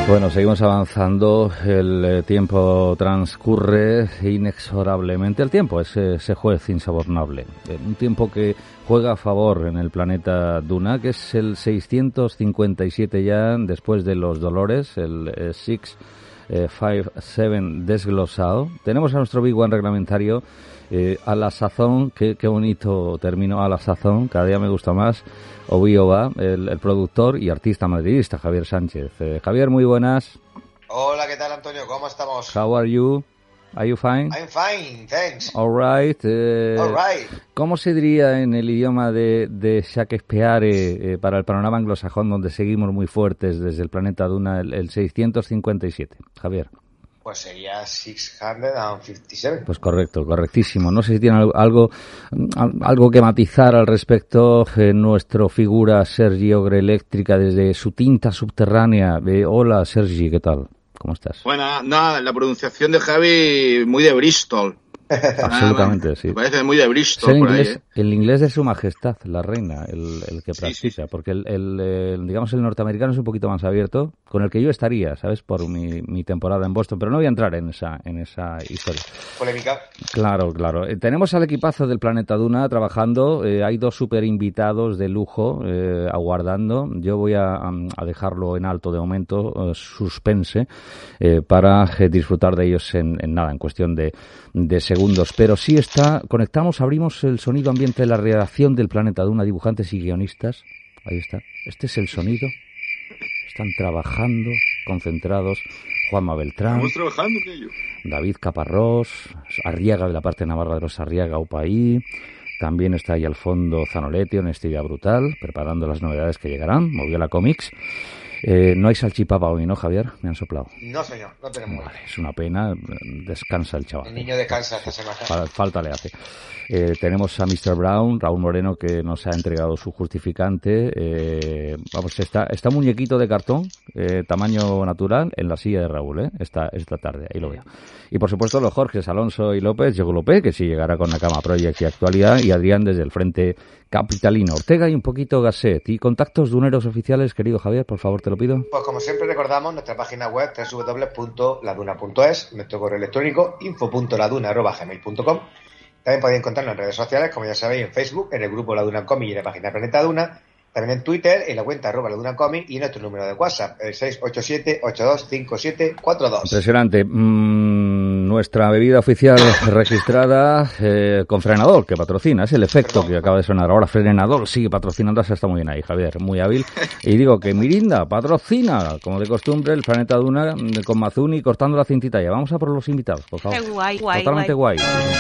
Bueno, seguimos avanzando, el tiempo transcurre inexorablemente. El tiempo es ese juez insobornable, un tiempo que juega a favor en el planeta Duna, que es el 657 ya después de los dolores, el 657 desglosado. Tenemos a nuestro Big One reglamentario, a la sazón, qué bonito término, a la sazón, cada día me gusta más, Obi-Oba, el productor y artista madridista, Javier Sánchez. Javier, muy buenas. Hola, ¿qué tal, Antonio? ¿Cómo estamos? How are you? Are you fine? I'm fine, thanks. All right. All right. ¿Cómo se diría en el idioma de Shakespeare para el panorama anglosajón, donde seguimos muy fuertes desde el planeta Duna, el 657? Javier. Pues sería 657. Pues correcto, correctísimo. No sé si tiene algo que matizar al respecto nuestro figura Sergi Ogre Eléctrica desde su tinta subterránea. Hola, Sergi, ¿qué tal? ¿Cómo estás? Bueno, no, la pronunciación de Javi muy de Bristol. Absolutamente, sí. Me parece muy de Bristol por ahí, ¿eh? El inglés de su majestad, la reina, el que practica, sí. Porque digamos el norteamericano es un poquito más abierto, con el que yo estaría, ¿sabes? Por mi temporada en Boston, pero no voy a entrar en esa historia. Polémica. Claro. Tenemos al equipazo del Planeta Duna trabajando, hay dos super invitados de lujo aguardando. Yo voy a dejarlo en alto de momento, suspense, para disfrutar de ellos en cuestión de segundos, pero sí abrimos el sonido ambiente de la redacción del Planeta Duna, dibujantes y guionistas. Ahí está. Este es el sonido. Están trabajando, concentrados. Juanma Beltrán. Estamos trabajando en ello. David Caparrós, Arriaga de la parte navarra de los Arriaga Upaí. También está ahí al fondo Zanoletti, Honestidad Brutal, preparando las novedades que llegarán. Moviola Comics. No hay salchipapa hoy, ¿no, Javier? Me han soplado. No, señor, no tenemos. Vale, es una pena. Descansa el chaval. El niño descansa esta semana. Falta le hace. Tenemos a Mr. Brown, Raúl Moreno, que nos ha entregado su justificante. Está muñequito de cartón, tamaño natural, en la silla de Raúl, esta tarde. Ahí lo veo. Y por supuesto los Jorges, Alonso y López, Diego López, que sí llegará con Nakama Project y Actualidad, y Adrián desde el frente capitalino. Ortega y un poquito Gasset. Y contactos duneros oficiales, querido Javier, por favor, te lo pido. Pues como siempre recordamos, nuestra página web www.laduna.es, nuestro correo electrónico info.laduna@gmail.com. También podéis encontrarnos en redes sociales, como ya sabéis, en Facebook, en el grupo La Duna Comic y en la página Planeta Duna. También en Twitter, en la cuenta @LaDunaComic y en nuestro número de WhatsApp, el 687-825742. Impresionante. Nuestra bebida oficial registrada con Frenador, que patrocina. Es el efecto que acaba de sonar ahora. Frenador sigue patrocinando, está muy bien ahí, Javier. Muy hábil. Y digo que Mirinda patrocina, como de costumbre, el Planeta Duna con Mazuni cortando la cintita. Ya vamos a por los invitados, por favor. Qué guay, Totalmente guay.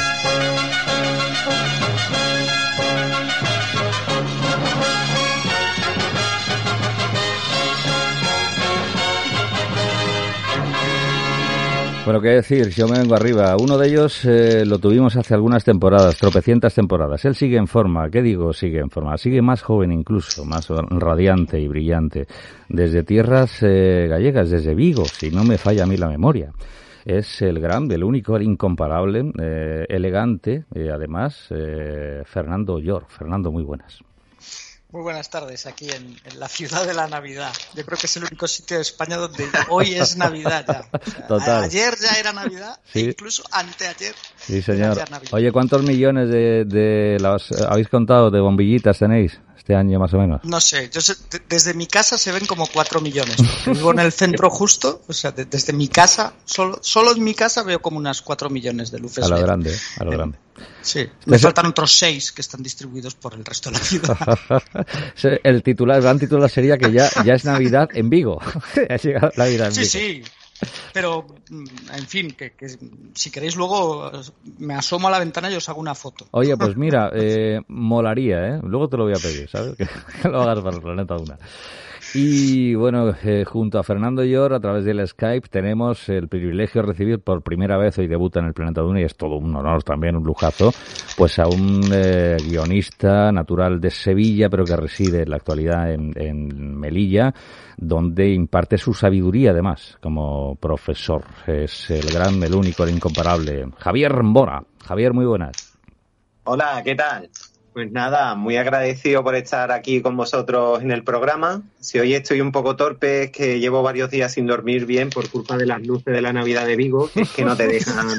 Bueno, qué decir, yo me vengo arriba. Uno de ellos lo tuvimos hace algunas temporadas, tropecientas temporadas. Él sigue en forma, ¿qué digo? Sigue en forma. Sigue más joven incluso, más radiante y brillante. Desde tierras gallegas, desde Vigo, si no me falla a mí la memoria. Es el grande, el único, el incomparable, elegante, además, Fernando Llor. Fernando, muy buenas. Muy buenas tardes, aquí en la ciudad de la Navidad. Yo creo que es el único sitio de España donde hoy es Navidad ya. O sea, total. Ayer ya era Navidad, sí. Incluso anteayer. Sí, señor. Oye, ¿cuántos millones habéis contado de bombillitas tenéis este año más o menos? No sé, desde mi casa se ven como 4 millones. Vivo en el centro justo, o sea, desde mi casa, solo en mi casa veo como unas 4 millones de luces. A lo grande. Sí, me faltan otros 6 que están distribuidos por el resto de la ciudad. El gran titular sería que ya es Navidad en Vigo. Ha llegado la Navidad en Vigo. Sí. Pero, en fin, que si queréis luego me asomo a la ventana y os hago una foto. Oye, pues mira, molaría, luego te lo voy a pedir, ¿sabes? Que lo hagas para el Planeta Duna. Y bueno, junto a Fernando Llor, a través del Skype, tenemos el privilegio de recibir por primera vez, hoy debuta en el Planeta Duna y es todo un honor también, un lujazo, pues a un guionista natural de Sevilla, pero que reside en la actualidad en Melilla, donde imparte su sabiduría además como profesor. Es el único, el incomparable, Javier Mora. Javier, muy buenas. Hola, ¿qué tal? Pues nada, muy agradecido por estar aquí con vosotros en el programa. Si hoy estoy un poco torpe es que llevo varios días sin dormir bien por culpa de las luces de la Navidad de Vigo, que es que no te dejan...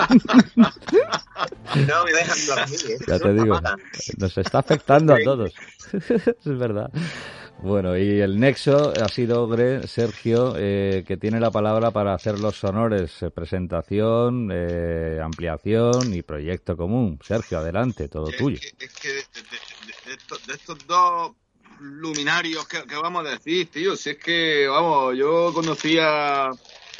No me dejan dormir. Ya te digo, nos está afectando a todos. Es verdad. Bueno, y el nexo ha sido Ogre, Sergio, que tiene la palabra para hacer los honores, presentación, ampliación y proyecto común. Sergio, adelante, todo tuyo. Es que de estos dos luminarios que vamos a decir, tío, si es que, vamos, yo conocí a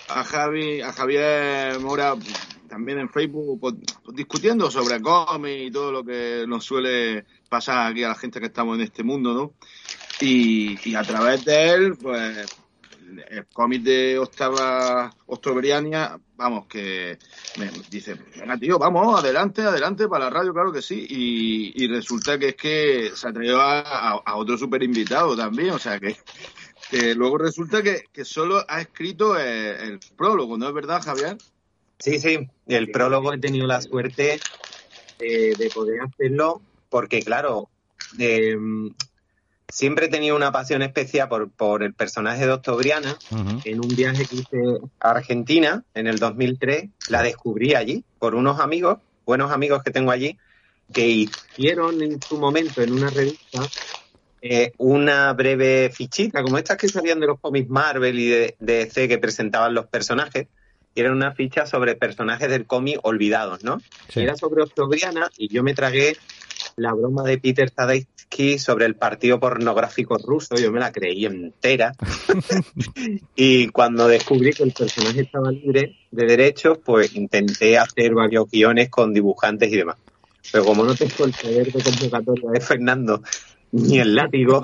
Javier Mora también en Facebook, pues, discutiendo sobre cómics y todo lo que nos suele pasar aquí a la gente que estamos en este mundo, ¿no? Y a través de él, pues, el cómic de Octobriana, vamos, que me dice, venga, tío, vamos, adelante, para la radio, claro que sí. Y resulta que es que se atrevió a otro súper invitado también, o sea que luego resulta que solo ha escrito el prólogo, ¿no es verdad, Javier? Sí, el prólogo he tenido la suerte de poder hacerlo porque, claro, siempre he tenido una pasión especial por el personaje de Octobriana. Uh-huh. En un viaje que hice a Argentina en el 2003, la descubrí allí por unos amigos, buenos amigos que tengo allí, que hicieron en su momento en una revista una breve fichita, como estas que salían de los cómics Marvel y de DC que presentaban los personajes. Y era una ficha sobre personajes del cómic olvidados, ¿no? Sí. Y era sobre Octobriana y yo me tragué la broma de Peter Tadarsky sobre el partido pornográfico ruso, yo me la creí entera. Y cuando descubrí que el personaje estaba libre de derechos, pues intenté hacer varios guiones con dibujantes y demás. Pero como no tengo el poder de convocatoria de Fernando ni el látigo,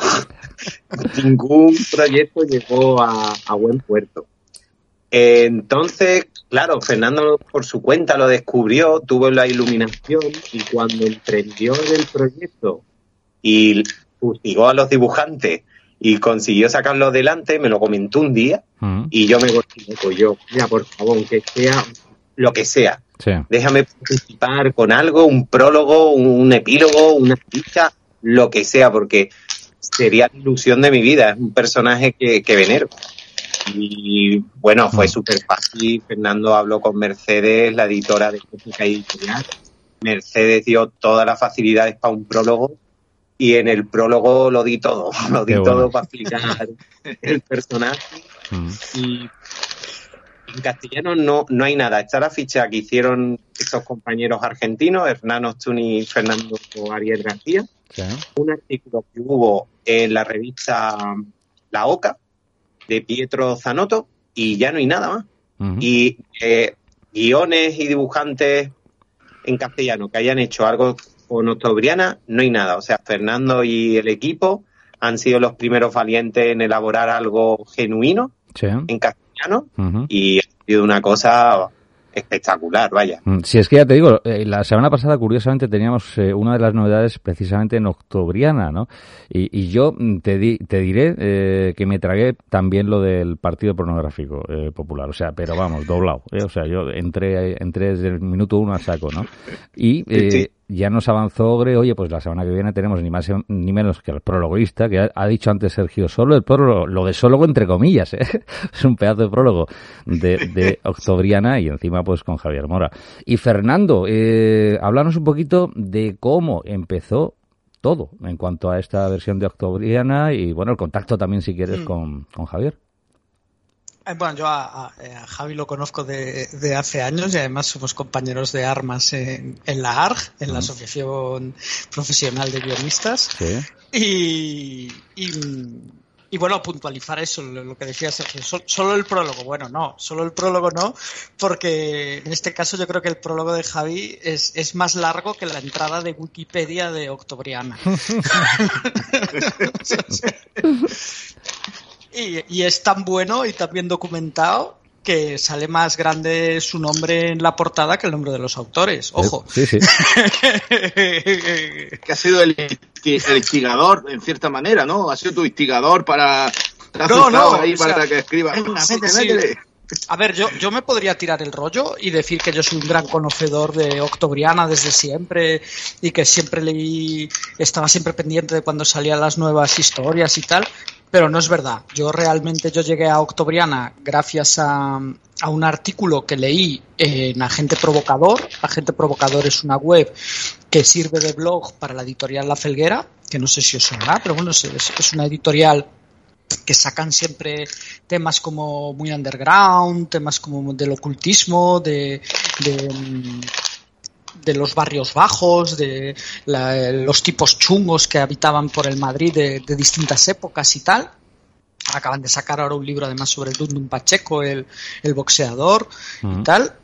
ningún proyecto llegó a buen puerto. Entonces, claro, Fernando por su cuenta lo descubrió, tuvo la iluminación y cuando emprendió el proyecto y fustigó a los dibujantes y consiguió sacarlo adelante, me lo comentó un día y yo me volví yo, mira, por favor, aunque sea lo que sea, sí, déjame participar con algo, un prólogo, un epílogo, una ficha, lo que sea, porque sería la ilusión de mi vida, es un personaje que venero. Y bueno, fue súper fácil. Fernando habló con Mercedes, la editora de Crónica Editorial. Mercedes dio todas las facilidades para un prólogo y en el prólogo lo di todo para explicar el personaje. Y en castellano no hay nada. Está la ficha que hicieron estos compañeros argentinos, Hernán Ostuni y Fernando Ariel García. ¿Sí? Un artículo que hubo en la revista La Oca de Pietro Zanotto y ya no hay nada más. Uh-huh. Y guiones y dibujantes en castellano que hayan hecho algo con Octobriana, no hay nada. O sea, Fernando y el equipo han sido los primeros valientes en elaborar algo genuino, sí, en castellano. Uh-huh. Y ha sido una cosa espectacular, vaya. Sí, es que ya te digo, la semana pasada curiosamente teníamos una de las novedades precisamente en Octobriana, ¿no? Y yo te diré que me tragué también lo del partido pornográfico popular, o sea, pero vamos, doblado, o sea, yo entré desde el minuto 1 a saco, ¿no? Y sí. Ya nos avanzó Ogre, oye, pues la semana que viene tenemos ni más ni menos que el prologuista, que ha dicho antes Sergio, solo el prólogo, lo de sólogo entre comillas, es un pedazo de prólogo de Octobriana y encima pues con Javier Mora. Y Fernando, háblanos un poquito de cómo empezó todo en cuanto a esta versión de Octobriana y bueno, el contacto también si quieres con Javier. Bueno, yo a Javi lo conozco de hace años y además somos compañeros de armas en la ARG, en la Asociación Profesional de Guionistas. Sí. Y bueno, puntualizar eso, lo que decía Sergio, solo el prólogo. Bueno, no, solo el prólogo no, porque en este caso yo creo que el prólogo de Javi es más largo que la entrada de Wikipedia de Octobriana. Y es tan bueno y tan bien documentado que sale más grande su nombre en la portada que el nombre de los autores. Ojo. Sí. Que ha sido el instigador, en cierta manera, ¿no? Ha sido tu instigador para... No, ahí para que escriba. Sí. A ver, yo me podría tirar el rollo y decir que yo soy un gran conocedor de Octobriana desde siempre y que siempre estaba siempre pendiente de cuando salían las nuevas historias y tal, pero no es verdad. Yo llegué a Octobriana gracias a un artículo que leí en Agente Provocador. Agente Provocador es una web que sirve de blog para la editorial La Felguera, que no sé si os sonará, pero bueno, es una editorial que sacan siempre temas como muy underground, temas como del ocultismo, de los barrios bajos, de los tipos chungos que habitaban por el Madrid de distintas épocas y tal. Acaban de sacar ahora un libro además sobre el Dundum Pacheco, el boxeador y tal.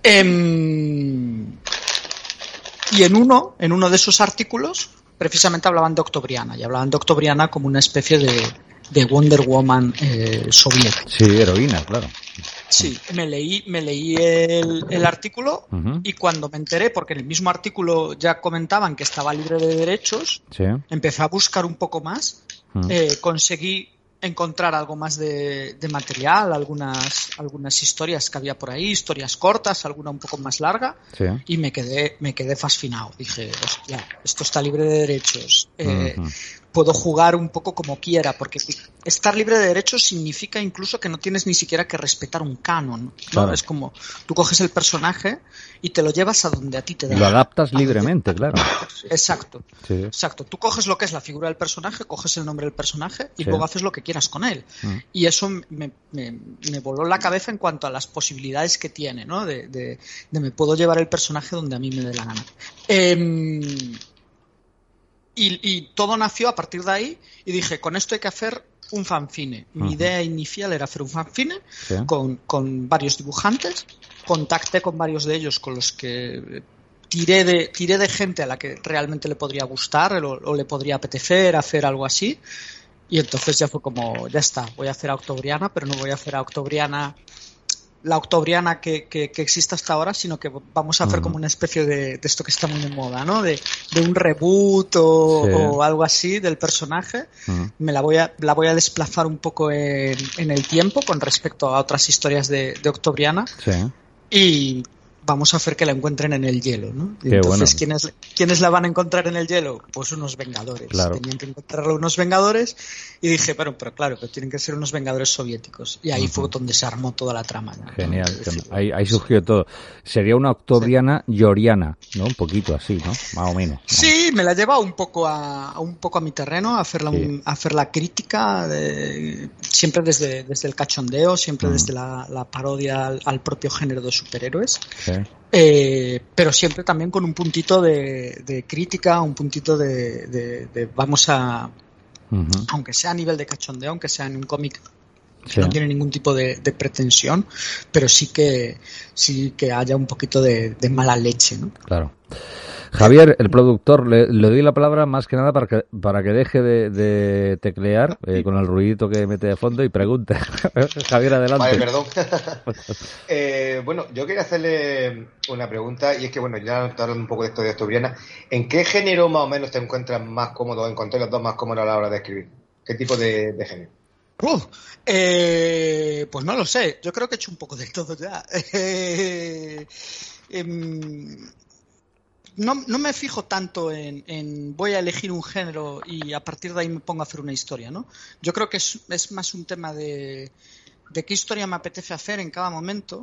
Y en uno de esos artículos precisamente hablaban de Octobriana, y hablaban de Octobriana como una especie de Wonder Woman soviética. Sí, heroína, claro. Sí, me leí el artículo y cuando me enteré, porque en el mismo artículo ya comentaban que estaba libre de derechos, sí, empecé a buscar un poco más, conseguí encontrar algo más de material, algunas historias que había por ahí, historias cortas, alguna un poco más larga, sí, y me quedé fascinado. Dije, hostia, esto está libre de derechos. Puedo jugar un poco como quiera, porque estar libre de derechos significa incluso que no tienes ni siquiera que respetar un canon, ¿no? Claro. Es como, tú coges el personaje y te lo llevas a donde a ti te da. Lo adaptas libremente, claro. Exacto, sí, exacto. Tú coges lo que es la figura del personaje, coges el nombre del personaje y sí, luego haces lo que quieras con él. Y eso me voló la cabeza en cuanto a las posibilidades que tiene, ¿no? De me puedo llevar el personaje donde a mí me dé la gana. Y todo nació a partir de ahí y dije, con esto hay que hacer un fanzine. Mi idea inicial era hacer un fanzine, sí, con varios dibujantes. Contacté con varios de ellos con los que tiré de gente a la que realmente le podría gustar o le podría apetecer hacer algo así. Y entonces ya fue como, ya está, voy a hacer a Octobriana, pero no voy a hacer a Octobriana la Octobriana que existe hasta ahora, sino que vamos a hacer como una especie de esto que está muy de moda, ¿no? De un reboot o algo así del personaje. Me la voy a desplazar un poco en el tiempo con respecto a otras historias de Octobriana. Sí. Y vamos a hacer que la encuentren en el hielo, ¿no? Y entonces, bueno, ¿quiénes la van a encontrar en el hielo? Pues unos Vengadores. Claro. Tenían que encontrarlo unos Vengadores y dije, pero claro, que tienen que ser unos Vengadores soviéticos. Y ahí fue donde se armó toda la trama, ¿no? Genial. Ahí surgió todo. Sería una Octobriana lloriana, ¿no? Un poquito así, ¿no? Más o menos. Sí, me la lleva un poco a mi terreno, a hacer la crítica, siempre desde el cachondeo, siempre desde la parodia al propio género de superhéroes. Sí. Pero siempre también con un puntito de crítica, un puntito de vamos a, aunque sea a nivel de cachondeo, aunque sea en un cómic que no tiene ningún tipo de pretensión, pero sí que haya un poquito de mala leche, ¿no? Claro. Javier, el productor, le doy la palabra más que nada para que deje de teclear con el ruidito que mete de fondo y pregunte. Javier, adelante. Vale, perdón. Bueno, yo quería hacerle una pregunta, y es que, bueno, ya está hablando un poco de esto de Octobriana. ¿En qué género más o menos te encuentras más cómodo, encontré los dos más cómodos a la hora de escribir? ¿Qué tipo de género? Pues no lo sé, yo creo que he hecho un poco de todo ya. No me fijo tanto en voy a elegir un género y a partir de ahí me pongo a hacer una historia, ¿no? Yo creo que es más un tema de qué historia me apetece hacer en cada momento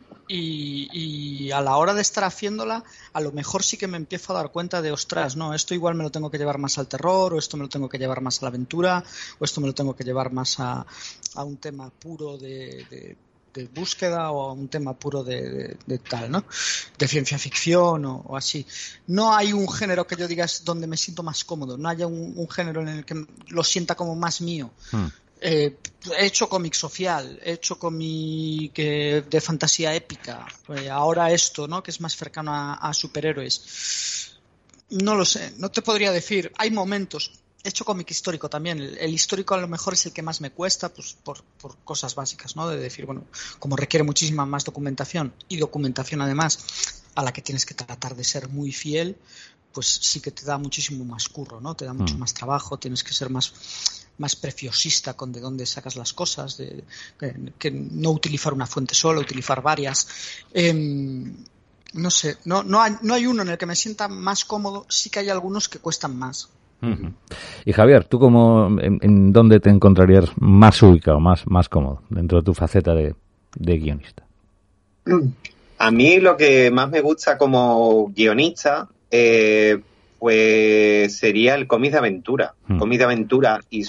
y a la hora de estar haciéndola, a lo mejor sí que me empiezo a dar cuenta de, ostras, no, esto igual me lo tengo que llevar más al terror, o esto me lo tengo que llevar más a la aventura, o esto me lo tengo que llevar más a un tema puro de búsqueda o a un tema puro de tal, ¿no? De ciencia ficción o así. No hay un género que yo diga es donde me siento más cómodo, no haya un género en el que lo sienta como más mío. He hecho cómic social, he hecho cómic de fantasía épica, ahora esto, ¿no? Que es más cercano a superhéroes. No lo sé, no te podría decir. Hay momentos. He hecho cómic histórico también. El histórico a lo mejor es el que más me cuesta, pues por cosas básicas, ¿no? De decir, bueno, como requiere muchísima más documentación y documentación además a la que tienes que tratar de ser muy fiel, pues sí que te da muchísimo más curro, ¿no? Te da mucho más trabajo, tienes que ser más preciosista con de dónde sacas las cosas, que no utilizar una fuente sola, utilizar varias. No sé, no hay uno en el que me sienta más cómodo, sí que hay algunos que cuestan más. Uh-huh. Y Javier, ¿tú en dónde te encontrarías más ubicado, más cómodo dentro de tu faceta de guionista? A mí lo que más me gusta como guionista pues sería el cómic de aventura. Cómic de aventura y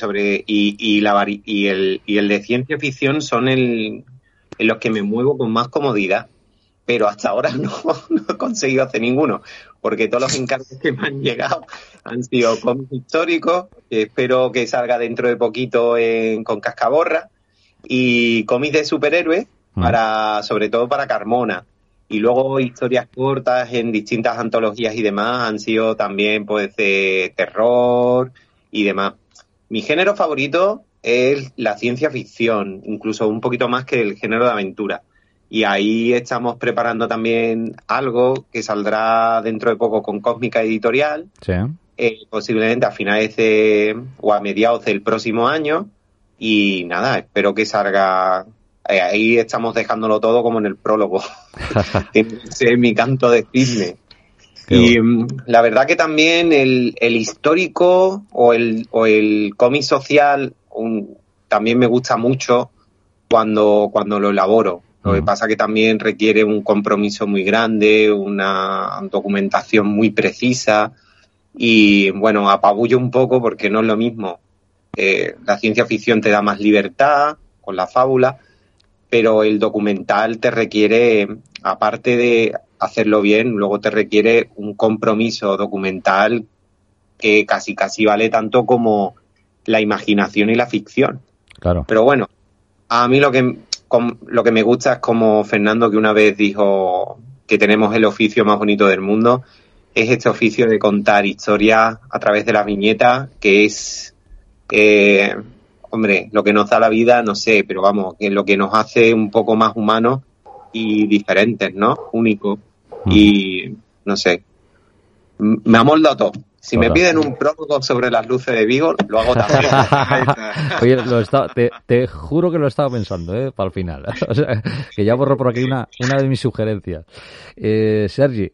el de ciencia ficción son en los que me muevo con más comodidad. Pero hasta ahora no he conseguido hacer ninguno, porque todos los encargos que me han llegado han sido cómics históricos, que espero que salga dentro de poquito con Cascaborra, y cómics de superhéroes, sobre todo para Carmona. Y luego historias cortas en distintas antologías y demás han sido también pues de terror y demás. Mi género favorito es la ciencia ficción, incluso un poquito más que el género de aventura. Y ahí estamos preparando también algo que saldrá dentro de poco con Cósmica Editorial, sí. Posiblemente a finales o a mediados del próximo año. Y nada, espero que salga. Ahí estamos dejándolo todo como en el prólogo. Tiene que ser mi canto de cisne. Y la verdad que también el histórico o el cómic social también me gusta mucho cuando lo elaboro. Lo que pasa que también requiere un compromiso muy grande, una documentación muy precisa y, bueno, apabullo un poco porque no es lo mismo. La ciencia ficción te da más libertad con la fábula, pero el documental te requiere, aparte de hacerlo bien, luego te requiere un compromiso documental que casi vale tanto como la imaginación y la ficción. Claro. Pero bueno, a mí lo que me gusta es como Fernando, que una vez dijo que tenemos el oficio más bonito del mundo, es este oficio de contar historias a través de las viñetas, que es, lo que nos da la vida, no sé, pero vamos, que es lo que nos hace un poco más humanos y diferentes, ¿no? Únicos. Y, no sé, me ha moldado todo. Si me piden un prólogo sobre las luces de Vigo, lo hago también. Oye, te juro que lo estaba pensando, para el final. O sea, que ya borro por aquí una de mis sugerencias. Sergi.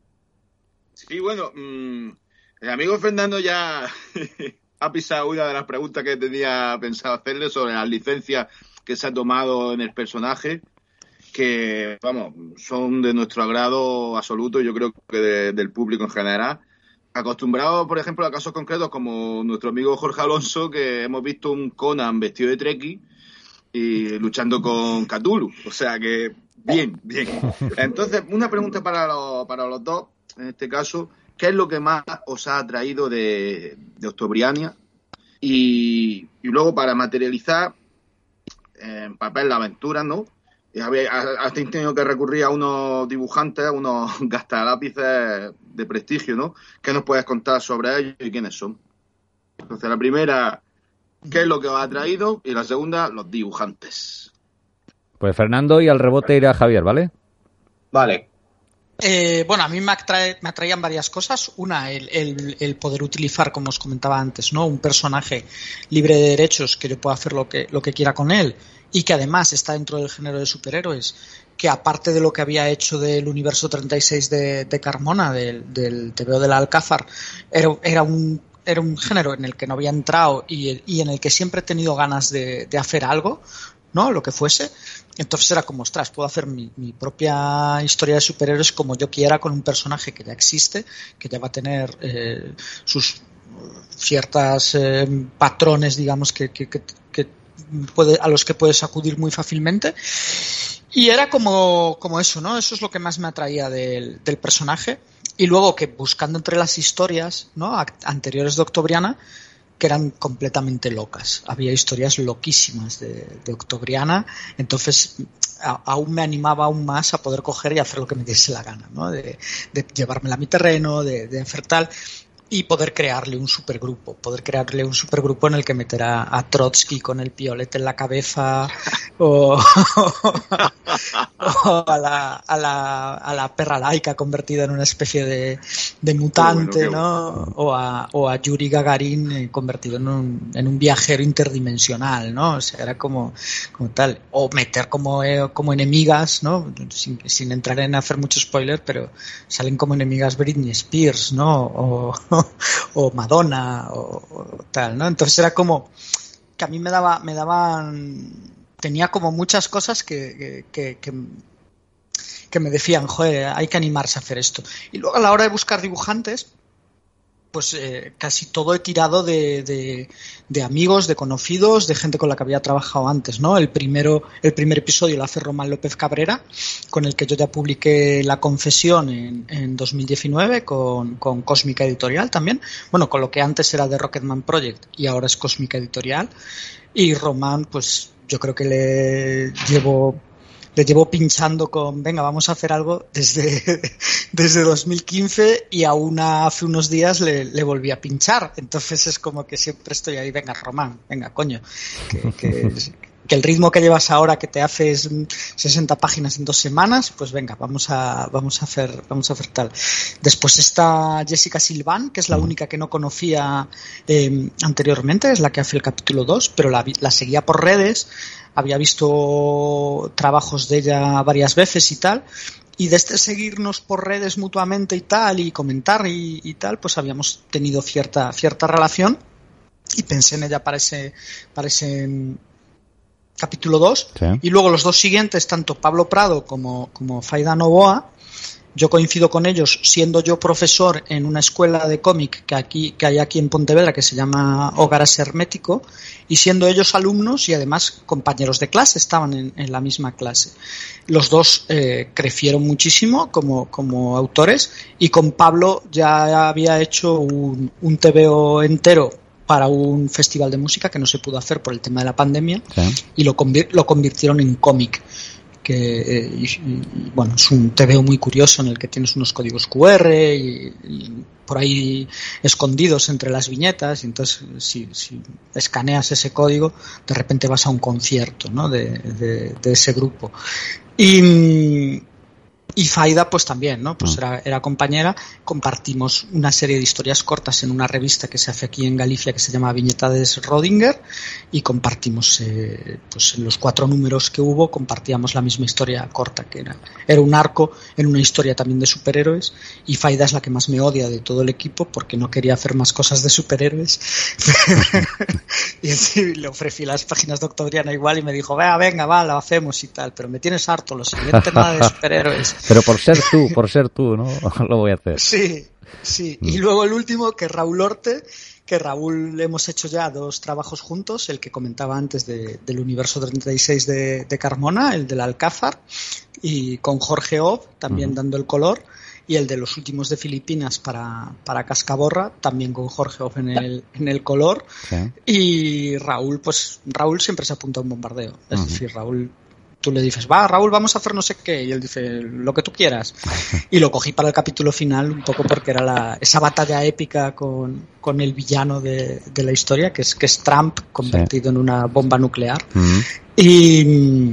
Sí, bueno, el amigo Fernando ya ha pisado una de las preguntas que tenía pensado hacerle sobre las licencias que se ha tomado en el personaje, que, vamos, son de nuestro agrado absoluto, yo creo que del público en general. Acostumbrado, por ejemplo, a casos concretos como nuestro amigo Jorge Alonso, que hemos visto un Conan vestido de Trekkie y luchando con Cthulhu. O sea que, bien. Entonces, una pregunta para los dos, en este caso, ¿qué es lo que más os ha atraído de Octobriania? Y luego, para materializar en papel la aventura, ¿no? Has tenido que recurrir a unos dibujantes, a unos gastalápices de prestigio, ¿no? ¿Qué nos puedes contar sobre ellos y quiénes son? Entonces, la primera, ¿qué es lo que os ha traído? Y la segunda, los dibujantes. Pues Fernando, y al rebote irá Javier, ¿vale? Vale. Bueno, a mí me atraían varias cosas. Una, el poder utilizar, como os comentaba antes, ¿no? Un personaje libre de derechos, que yo pueda hacer lo que quiera con él, y que además está dentro del género de superhéroes, que aparte de lo que había hecho del universo 36 de Carmona, del TVO del Alcázar, era un género en el que no había entrado y en el que siempre he tenido ganas de hacer algo, ¿no? Lo que fuese. Entonces era como, ostras, puedo hacer mi propia historia de superhéroes como yo quiera, con un personaje que ya existe, que ya va a tener sus ciertas patrones, digamos, que a los que puedes acudir muy fácilmente. Y era como eso, ¿no? Eso es lo que más me atraía del personaje. Y luego que buscando entre las historias, ¿no?, anteriores de Octobriana, que eran completamente locas. Había historias loquísimas de Octobriana, entonces aún me animaba aún más a poder coger y hacer lo que me diese la gana, ¿no? De llevármela a mi terreno, de hacer tal, y poder crearle un supergrupo en el que meter a Trotsky con el piolete en la cabeza o o a la perra laica convertida en una especie de mutante, qué bueno. ¿No? O a Yuri Gagarin convertido en un viajero interdimensional, ¿no? O sea, era como tal. O meter como enemigas, ¿no? Sin entrar en hacer mucho spoiler, pero salen como enemigas Britney Spears, ¿no? O Madonna, o tal, ¿no? Entonces era como que a mí me daban, tenía como muchas cosas que me decían, joder, hay que animarse a hacer esto. Y luego a la hora de buscar dibujantes, pues casi todo he tirado de amigos, de conocidos, de gente con la que había trabajado antes, ¿no? El primer episodio lo hace Román López Cabrera, con el que yo ya publiqué La Confesión en 2019 con Cósmica Editorial también, bueno, con lo que antes era The Rocketman Project y ahora es Cósmica Editorial. Y Román, pues yo creo que le llevo pinchando con, venga, vamos a hacer algo desde 2015 y aún hace unos días le volví a pinchar. Entonces es como que siempre estoy ahí, venga, Román, venga, coño, que el ritmo que llevas ahora, que te haces 60 páginas en 2 semanas, pues venga, vamos a hacer tal. Después está Jessica Silván, que es la única que no conocía anteriormente, es la que hace el capítulo 2, pero la seguía por redes. Había visto trabajos de ella varias veces y tal, y desde seguirnos por redes mutuamente y tal, y comentar y tal, pues habíamos tenido cierta relación, y pensé en ella para ese capítulo 2, sí. Y luego los 2 siguientes, tanto Pablo Prado como Faida Novoa, yo coincido con ellos siendo yo profesor en una escuela de cómic que hay aquí en Pontevedra, que se llama Hogares Hermético, y siendo ellos alumnos y además compañeros de clase, estaban en la misma clase. Los 2 crecieron muchísimo como autores, y con Pablo ya había hecho un TVO entero para un festival de música que no se pudo hacer por el tema de la pandemia, sí. Y lo convirtieron en cómic. Bueno, es un TVO muy curioso en el que tienes unos códigos QR y por ahí escondidos entre las viñetas, y entonces si escaneas ese código, de repente vas a un concierto, ¿no? de ese grupo. Y Faida pues también, ¿no? Pues era compañera, compartimos una serie de historias cortas en una revista que se hace aquí en Galicia que se llama Viñetades Rodinger, y compartimos pues en los 4 números que hubo compartíamos la misma historia corta, que era un arco en una historia también de superhéroes, y Faida es la que más me odia de todo el equipo porque no quería hacer más cosas de superhéroes y así le ofrecí las páginas de Octobriana igual y me dijo, venga, va, lo hacemos y tal, pero me tienes harto, lo siguiente nada de superhéroes. Pero por ser tú, ¿no? Lo voy a hacer. Sí. Y luego el último, que es Raúl Orte, que Raúl hemos hecho ya 2 trabajos juntos, el que comentaba antes del universo 36 de Carmona, el del Alcázar, y con Jorge Ov también dando el color, y el de los últimos de Filipinas para Cascaborra, también con Jorge Ov en el color. Sí. Y Raúl siempre se apunta a un bombardeo. Es decir, Raúl, tú le dices, va, Raúl, vamos a hacer no sé qué, y él dice, lo que tú quieras. Y lo cogí para el capítulo final un poco porque era esa batalla épica con el villano de la historia, que es Trump convertido en una bomba nuclear. Y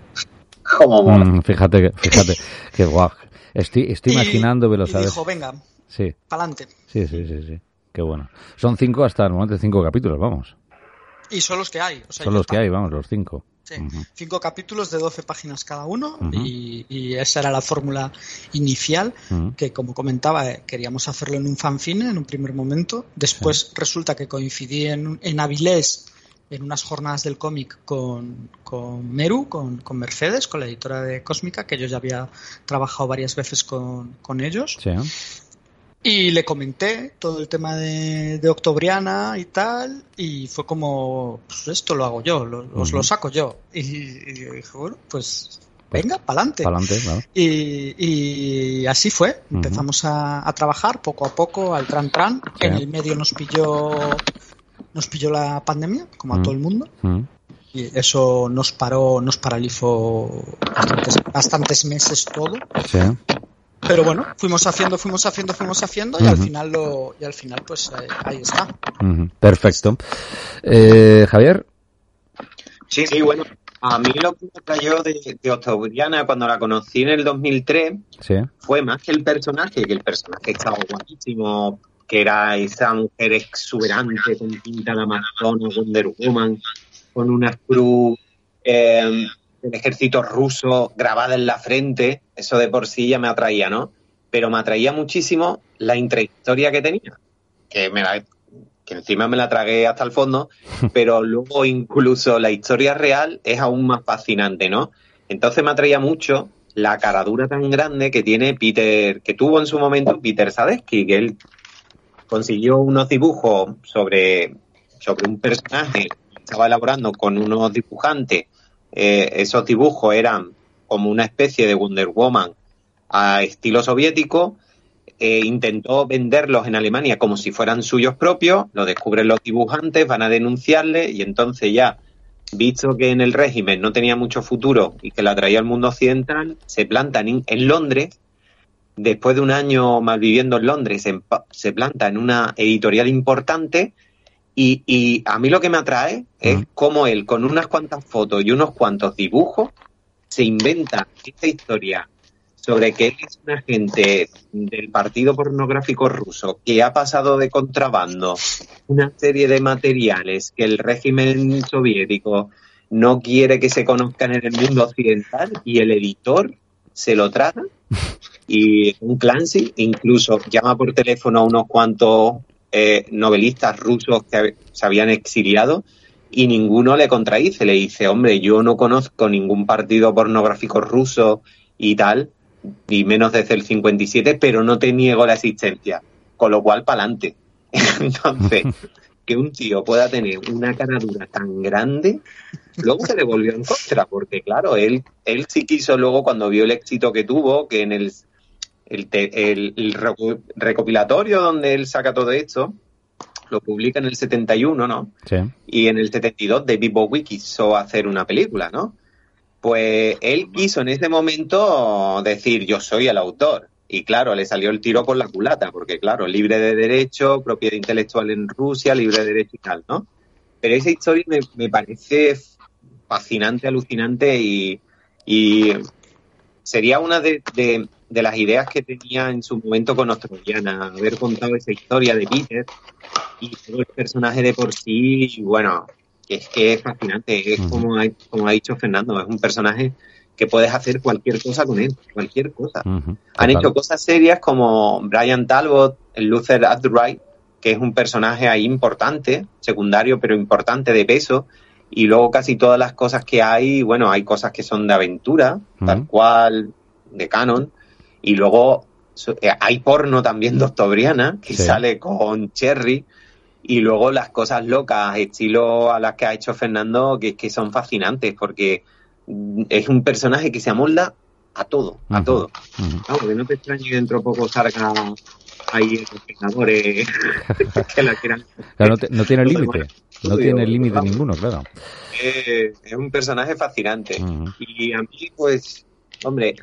fíjate que guau. Estoy imaginándomelo, ¿sabes? Y dijo, venga, sí, pa'lante. Sí, qué bueno. Son 5 hasta el momento, 5 capítulos, vamos. Y son los que hay. O sea, son los que hay, vamos, los 5. Sí, 5 capítulos de 12 páginas cada uno, y esa era la fórmula inicial, que como comentaba, queríamos hacerlo en un fanzine en un primer momento. Después resulta que coincidí en Avilés en unas jornadas del cómic con Meru, con Mercedes, con la editora de Cósmica, que yo ya había trabajado varias veces con ellos. Sí. Y le comenté todo el tema de Octobriana y tal, y fue como, pues esto lo hago yo, os lo saco yo. Y dije, bueno, pues venga, pa'lante. Pa'lante, claro. Y así fue. Empezamos a trabajar poco a poco, al tran. Sí. En el medio nos pilló la pandemia, como a todo el mundo. Y eso nos paralizó bastantes meses todo. Sí. Pero bueno, fuimos haciendo y al final pues ahí está. Perfecto. Javier. Sí, bueno. A mí lo que me trayó de Octobriana cuando la conocí en el 2003 fue más que el personaje estaba guapísimo, que era esa mujer exuberante con pinta de Amazona, Wonder Woman, con una cruz del ejército ruso grabada en la frente. Eso de por sí ya me atraía, ¿no? Pero me atraía muchísimo la intrahistoria que tenía, que encima me la tragué hasta el fondo, pero luego incluso la historia real es aún más fascinante, ¿no? Entonces me atraía mucho la caradura tan grande que tiene que tuvo en su momento Peter Sadecki, que él consiguió unos dibujos sobre un personaje que estaba elaborando con unos dibujantes. Esos dibujos eran como una especie de Wonder Woman a estilo soviético. Intentó venderlos en Alemania como si fueran suyos propios, lo descubren los dibujantes, van a denunciarle y entonces ya, visto que en el régimen no tenía mucho futuro y que la traía al mundo occidental, se plantan en Londres. Después de un año malviviendo en Londres, se planta en una editorial importante y a mí lo que me atrae es cómo él, con unas cuantas fotos y unos cuantos dibujos, se inventa esta historia sobre que él es un agente del partido pornográfico ruso que ha pasado de contrabando una serie de materiales que el régimen soviético no quiere que se conozcan en el mundo occidental y el editor se lo traga. Y un Clancy incluso llama por teléfono a unos cuantos novelistas rusos que se habían exiliado y ninguno le contradice. Le dice, hombre, yo no conozco ningún partido pornográfico ruso y tal, y menos desde el 57, pero no te niego la existencia. Con lo cual, pa'lante. Entonces, que un tío pueda tener una caradura tan grande, luego se le volvió en contra, porque claro, él sí quiso luego, cuando vio el éxito que tuvo, que en el recopilatorio donde él saca todo esto, lo publica en el 71, ¿no? Sí. Y en el 72 David Bowie quiso hacer una película, ¿no? Pues él quiso en ese momento decir, yo soy el autor. Y claro, le salió el tiro por la culata, porque claro, libre de derecho, propiedad intelectual en Rusia, libre de derecho y tal, ¿no? Pero esa historia me parece fascinante, alucinante y sería una de las ideas que tenía en su momento con Octobriana, haber contado esa historia de Peter y todo el personaje de por sí, bueno, es que es fascinante, es como ha dicho Fernando, es un personaje que puedes hacer cualquier cosa con él, cualquier cosa. Han hecho cosas serias como Brian Talbot, el Luther Adright, que es un personaje ahí importante, secundario pero importante, de peso, y luego casi todas las cosas que hay, bueno, hay cosas que son de aventura, tal cual, de canon, y luego hay porno también de Octobriana, que sale con Cherry, y luego las cosas locas, estilo a las que ha hecho Fernando, que son fascinantes, porque es un personaje que se amolda a todo, a todo. Claro, que no te extrañe que dentro de poco salga ahí los espectadores que la quieran. Claro, no tiene límite, no tiene límite ninguno, claro. Es un personaje fascinante. Y a mí, pues, hombre,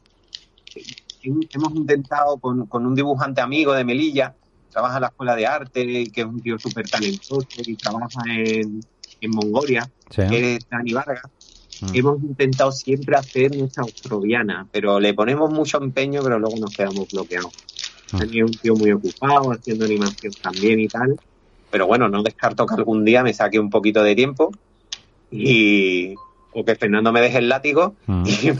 hemos intentado con un dibujante amigo de Melilla, trabaja en la Escuela de Arte, que es un tío súper talentoso y trabaja en Mongolia, que es Dani Vargas. Hemos intentado siempre hacer nuestra Octobriana, pero le ponemos mucho empeño, pero luego nos quedamos bloqueados. Dani es un tío muy ocupado, haciendo animación también y tal, pero bueno, no descarto que algún día me saque un poquito de tiempo o que Fernando me deje el látigo y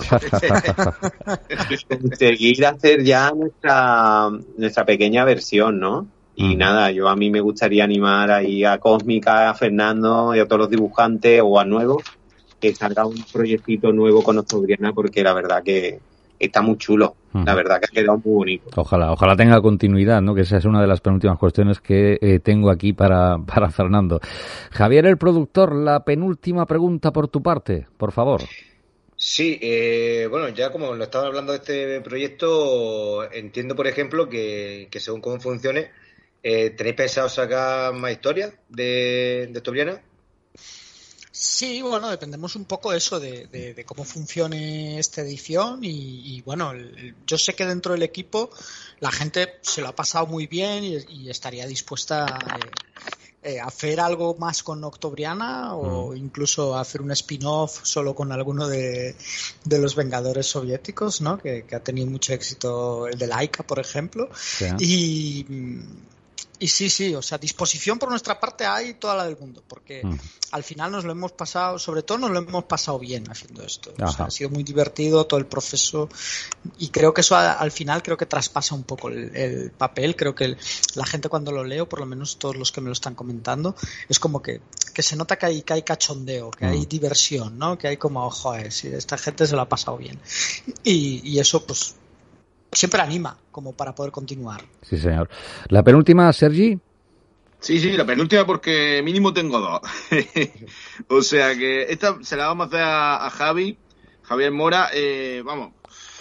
conseguir hacer ya nuestra pequeña versión, ¿no? Y nada, a mí me gustaría animar ahí a Cósmica, a Fernando y a todos los dibujantes o a nuevos, que salga un proyectito nuevo con Octobriana, porque la verdad que está muy chulo. La verdad que ha quedado muy bonito. Ojalá tenga continuidad, ¿no? Que esa es una de las penúltimas cuestiones que tengo aquí para Fernando. Javier, el productor, la penúltima pregunta por tu parte, por favor. Sí, bueno, ya como lo estaba hablando de este proyecto, entiendo, por ejemplo, que según cómo funcione, ¿tenéis pensado sacar más historias de Octobriana? Sí, bueno, dependemos un poco eso de cómo funcione esta edición y bueno, yo sé que dentro del equipo la gente se lo ha pasado muy bien y estaría dispuesta hacer algo más con Octobriana o incluso hacer un spin-off solo con alguno de los Vengadores soviéticos, ¿no? Que ha tenido mucho éxito, el de Laika, por ejemplo. Sí. Y sí, o sea, disposición por nuestra parte hay toda la del mundo, porque al final nos lo hemos pasado, sobre todo nos lo hemos pasado bien haciendo esto. O sea, ha sido muy divertido todo el proceso y creo que eso al final creo que traspasa un poco el papel. Creo que la gente cuando lo leo, por lo menos todos los que me lo están comentando, es como que se nota que hay cachondeo, que hay diversión, ¿no? Que hay como, joder, si esta gente se lo ha pasado bien. Y eso, pues, siempre anima como para poder continuar. Sí, señor. ¿La penúltima, Sergi? Sí, la penúltima porque mínimo tengo 2. O sea que esta se la vamos a hacer a Javier Mora. Vamos,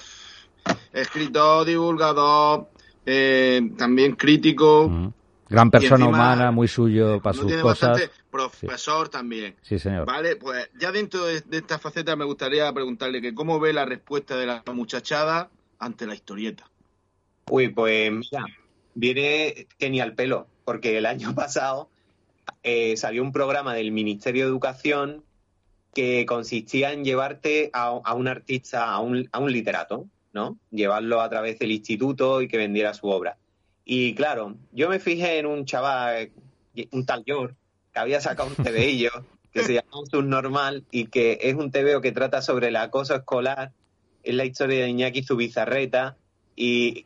escritor, divulgador, también crítico. Gran persona humana, muy suyo para sus cosas. Profesor también. Sí, señor. Vale, pues ya dentro de esta faceta me gustaría preguntarle que cómo ve la respuesta de la muchachada ante la historieta. Uy, pues mira, viene genial pelo, porque el año pasado salió un programa del Ministerio de Educación que consistía en llevarte a un artista, a un literato, ¿no? Llevarlo a través del instituto y que vendiera su obra. Y claro, yo me fijé en un chaval, un tal George, que había sacado un tebeillo que se llama Un Subnormal y que es un tebeo que trata sobre el acoso escolar. Es la historia de Iñaki Zubizarreta y,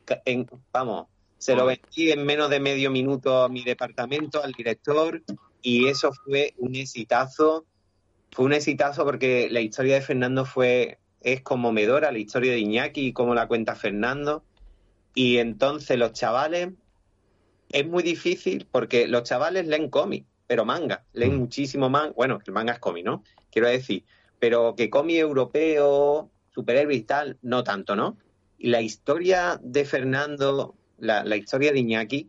se lo vendí en menos de medio minuto a mi departamento, al director, y eso fue un exitazo. Fue un exitazo porque la historia de Fernando es conmovedora, la historia de Iñaki y cómo la cuenta Fernando. Y entonces los chavales, es muy difícil porque los chavales leen cómic, pero manga, leen muchísimo manga. Bueno, el manga es cómic, ¿no? Quiero decir, pero que cómic europeo, superhéroes y tal, no tanto, ¿no? Y la historia de Fernando, la historia de Iñaki,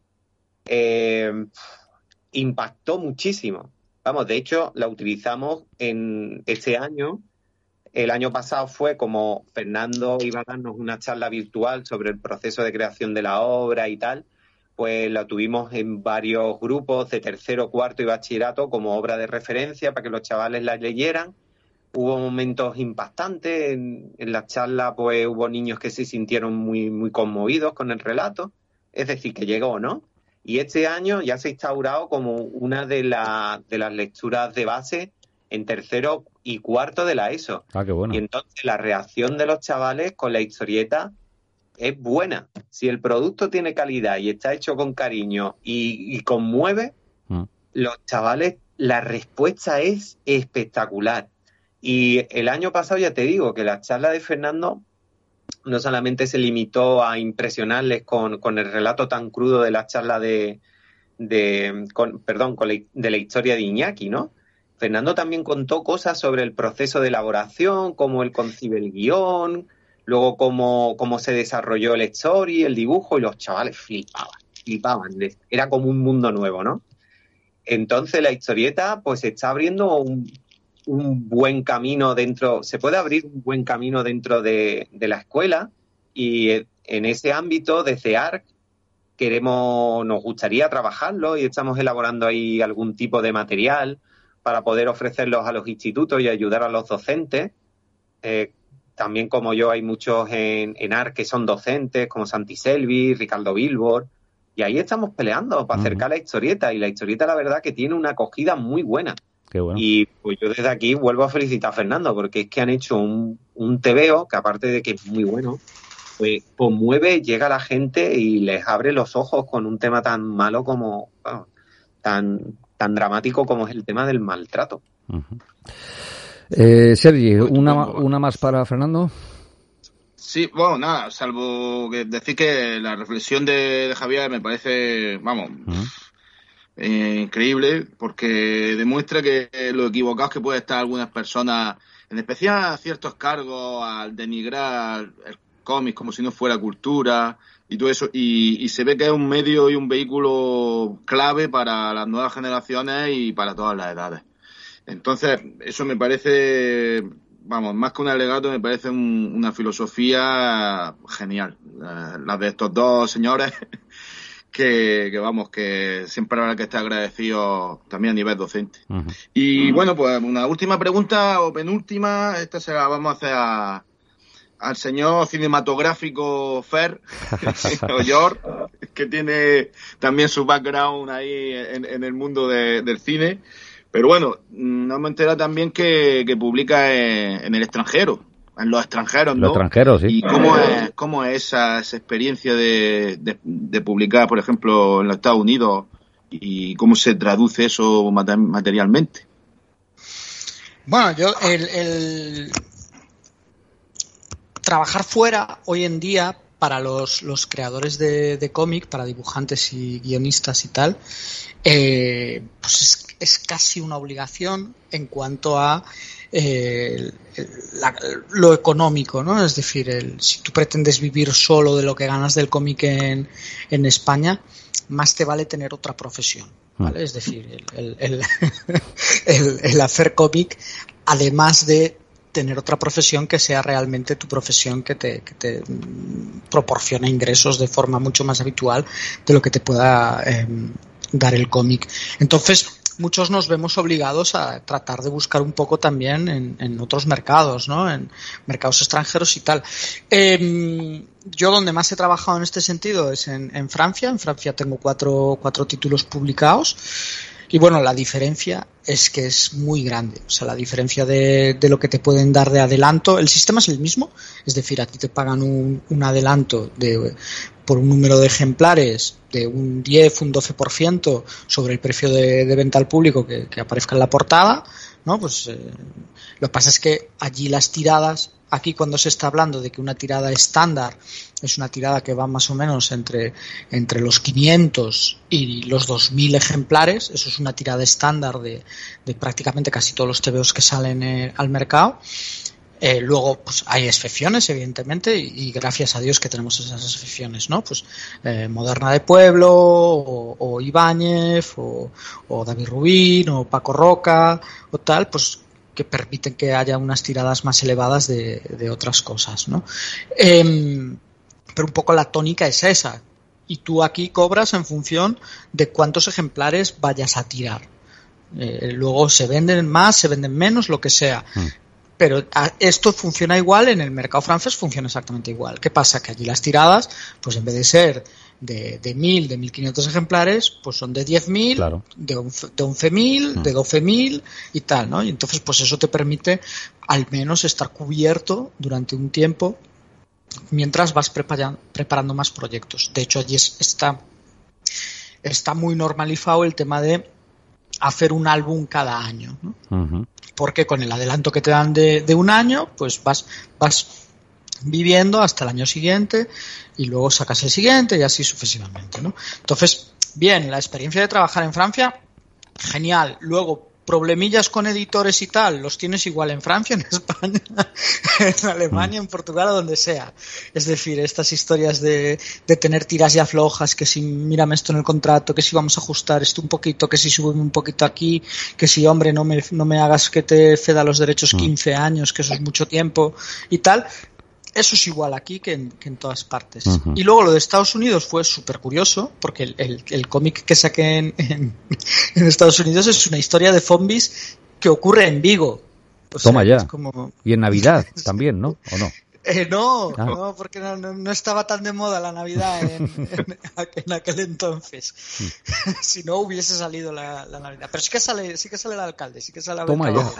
impactó muchísimo. Vamos, de hecho, la utilizamos en este año. El año pasado fue como Fernando iba a darnos una charla virtual sobre el proceso de creación de la obra y tal, pues la tuvimos en varios grupos de tercero, cuarto y bachillerato como obra de referencia para que los chavales la leyeran. Hubo momentos impactantes, en la charla pues hubo niños que se sintieron muy, muy conmovidos con el relato, es decir, que llegó, ¿no? Y este año ya se ha instaurado como una de las lecturas de base en tercero y cuarto de la ESO. Qué bueno. Y entonces la reacción de los chavales con la historieta es buena. Si el producto tiene calidad y está hecho con cariño y conmueve, los chavales, la respuesta es espectacular. Y el año pasado ya te digo que la charla de Fernando no solamente se limitó a impresionarles con el relato tan crudo de la charla de la historia de Iñaki, ¿no? Fernando también contó cosas sobre el proceso de elaboración, cómo él concibe el guión, luego cómo se desarrolló la historia, el dibujo, y los chavales flipaban. Era como un mundo nuevo, ¿no? Entonces la historieta pues está abriendo un buen camino se puede abrir un buen camino dentro de la escuela, y en ese ámbito desde ARC nos gustaría trabajarlo y estamos elaborando ahí algún tipo de material para poder ofrecerlos a los institutos y ayudar a los docentes. También como yo hay muchos en ARC que son docentes, como Santi Selvi, Ricardo Bilbor, y ahí estamos peleando para acercar la historieta, y la historieta la verdad que tiene una acogida muy buena. Qué bueno. Y pues yo desde aquí vuelvo a felicitar a Fernando, porque es que han hecho un tebeo que, aparte de que es muy bueno, pues conmueve, llega a la gente y les abre los ojos con un tema tan malo como, tan dramático como es el tema del maltrato. Sergi, una más para Fernando. Sí, bueno, nada, salvo que decir que la reflexión de Javier me parece, increíble, porque demuestra que lo equivocados que pueden estar algunas personas, en especial a ciertos cargos, al denigrar el cómic como si no fuera cultura y todo eso, y se ve que es un medio y un vehículo clave para las nuevas generaciones y para todas las edades. Entonces, eso me parece, más que un alegato, me parece una filosofía genial, la de estos dos señores que siempre habrá que estar agradecido también a nivel docente. Y bueno, pues una última pregunta o penúltima, esta se la vamos a hacer al señor cinematográfico Fer, o George, que tiene también su background ahí en el mundo del cine. Pero bueno, nos hemos enterado también que publica en el extranjero, en los extranjeros, ¿no? Los extranjeros, sí. ¿Y cómo es esa experiencia de publicar, por ejemplo, en los Estados Unidos, y cómo se traduce eso materialmente? Bueno, yo el trabajar fuera hoy en día para los creadores de cómic, para dibujantes y guionistas y tal, pues es casi una obligación en cuanto a lo económico, ¿no? Es decir, si tú pretendes vivir solo de lo que ganas del cómic en España, más te vale tener otra profesión, ¿vale? Es decir, el hacer cómic, además de tener otra profesión que sea realmente tu profesión, que te proporcione ingresos de forma mucho más habitual de lo que te pueda dar el cómic. Entonces, muchos nos vemos obligados a tratar de buscar un poco también en otros mercados, ¿no? En mercados extranjeros y tal. Yo donde más he trabajado en este sentido es en Francia. En Francia tengo cuatro títulos publicados. Y bueno, la diferencia es que es muy grande. O sea, la diferencia de lo que te pueden dar de adelanto, el sistema es el mismo. Es decir, a ti te pagan un adelanto por un número de ejemplares de un 10, un 12% sobre el precio de venta al público que aparezca en la portada, ¿no? Pues lo que pasa es que allí las tiradas, aquí cuando se está hablando de que una tirada estándar es una tirada que va más o menos entre los 500 y los 2000 ejemplares, eso es una tirada estándar de prácticamente casi todos los TVOs que salen al mercado. Luego, pues hay excepciones, evidentemente, y gracias a Dios que tenemos esas excepciones, ¿no? Pues Moderna de Pueblo, o Ibáñez, o David Rubín, o Paco Roca, o tal, pues que permiten que haya unas tiradas más elevadas de otras cosas, ¿no? Pero un poco la tónica es esa, y tú aquí cobras en función de cuántos ejemplares vayas a tirar. Luego se venden más, se venden menos, lo que sea. Pero esto funciona igual en el mercado francés, funciona exactamente igual. ¿Qué pasa? Que allí las tiradas, pues en vez de ser de 1.000, de 1.500 ejemplares, pues son de 10.000, claro, de 11.000, de 12.000 y tal, ¿no? Y entonces, pues eso te permite al menos estar cubierto durante un tiempo mientras vas preparando más proyectos. De hecho, allí está muy normalizado el tema de hacer un álbum cada año, ¿no? Uh-huh. Porque con el adelanto que te dan de un año, pues vas viviendo hasta el año siguiente y luego sacas el siguiente y así sucesivamente, ¿no? Entonces, bien, la experiencia de trabajar en Francia, genial. Luego, problemillas con editores y tal, los tienes igual en Francia, en España, en Alemania, en Portugal o donde sea. Es decir, estas historias de tener tiras ya flojas, que si mírame esto en el contrato, que si vamos a ajustar esto un poquito, que si subimos un poquito aquí, que si hombre no me hagas que te ceda los derechos 15 años, que eso es mucho tiempo y tal. Eso es igual aquí que en todas partes. Uh-huh. Y luego lo de Estados Unidos fue súper curioso, porque el cómic que saqué en Estados Unidos es una historia de zombies que ocurre en Vigo. O Toma sea, ya. Es como... Y en Navidad también, ¿no? ¿O no? No, porque no estaba tan de moda la Navidad en aquel entonces. Si no hubiese salido la Navidad. Pero sí que sale el alcalde, sí que sale a Toma ya.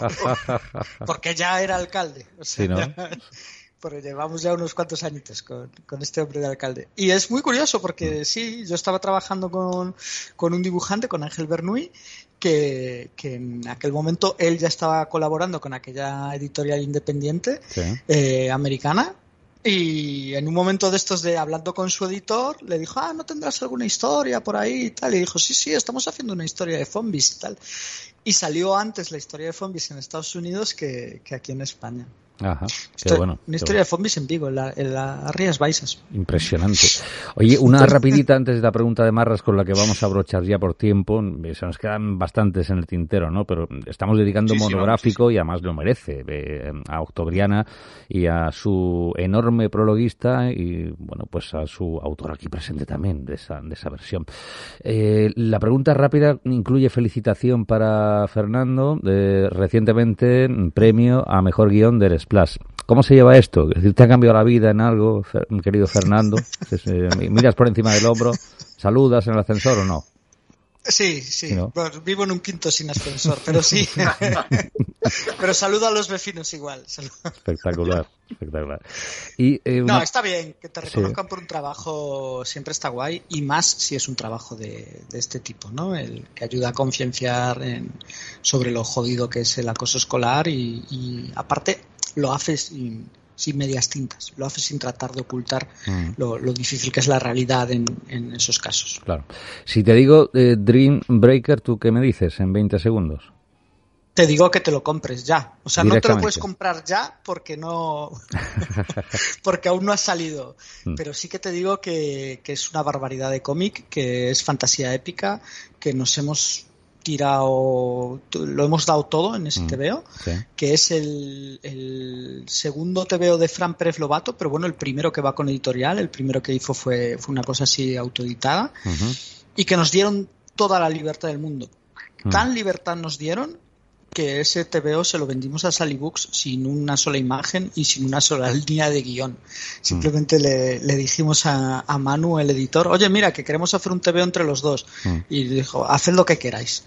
Porque ya era alcalde. O sea, sí, ¿no? Pero llevamos ya unos cuantos añitos con este hombre de alcalde. Y es muy curioso porque sí, yo estaba trabajando con un dibujante, con Ángel Bernuy, que en aquel momento él ya estaba colaborando con aquella editorial independiente, sí, americana. Y en un momento de estos de hablando con su editor, le dijo, ¿no tendrás alguna historia por ahí y tal? Y dijo, sí, estamos haciendo una historia de zombies y tal. Y salió antes la historia de zombies en Estados Unidos que aquí en España. Ajá, qué bueno. Una historia de zombies en Vigo, en las Rías Baixas. Impresionante. Oye, una rapidita antes de la pregunta de Marras con la que vamos a abrochar ya por tiempo. Se nos quedan bastantes en el tintero, ¿no? Pero estamos dedicando monográfico y además lo merece a Octobriana y a su enorme prologuista y, bueno, pues a su autor aquí presente también de esa versión. La pregunta rápida incluye felicitación para Fernando, recientemente premio a mejor guión del Splash. ¿Cómo se lleva esto? Es decir, ¿te ha cambiado la vida en algo, querido Fernando? ¿Miras por encima del hombro? ¿Saludas en el ascensor o no? Sí. ¿No? Bueno, vivo en un quinto sin ascensor, pero sí. Pero saludo a los vecinos igual. Espectacular. No, está bien. Que te reconozcan por un trabajo siempre está guay, y más si es un trabajo de este tipo, ¿no? El que ayuda a concienciar sobre lo jodido que es el acoso escolar y aparte lo haces sin medias tintas, lo hace sin tratar de ocultar lo difícil que es la realidad en esos casos. Claro. Si te digo Dream Breaker, ¿tú qué me dices en 20 segundos? Te digo que te lo compres ya. O sea, no te lo puedes comprar ya porque porque aún no ha salido. Pero sí que te digo que es una barbaridad de cómic, que es fantasía épica, que nos hemos lo hemos dado todo en ese TVO, que es el segundo TVO de Fran Pérez Lobato, pero bueno, el primero que va con editorial, el primero que hizo fue una cosa así autoeditada, y que nos dieron toda la libertad del mundo. Tan libertad nos dieron que ese TVO se lo vendimos a Sally Books sin una sola imagen y sin una sola línea de guión. Simplemente le dijimos a Manu, el editor, oye, mira, que queremos hacer un TVO entre los dos. Y dijo, haced lo que queráis.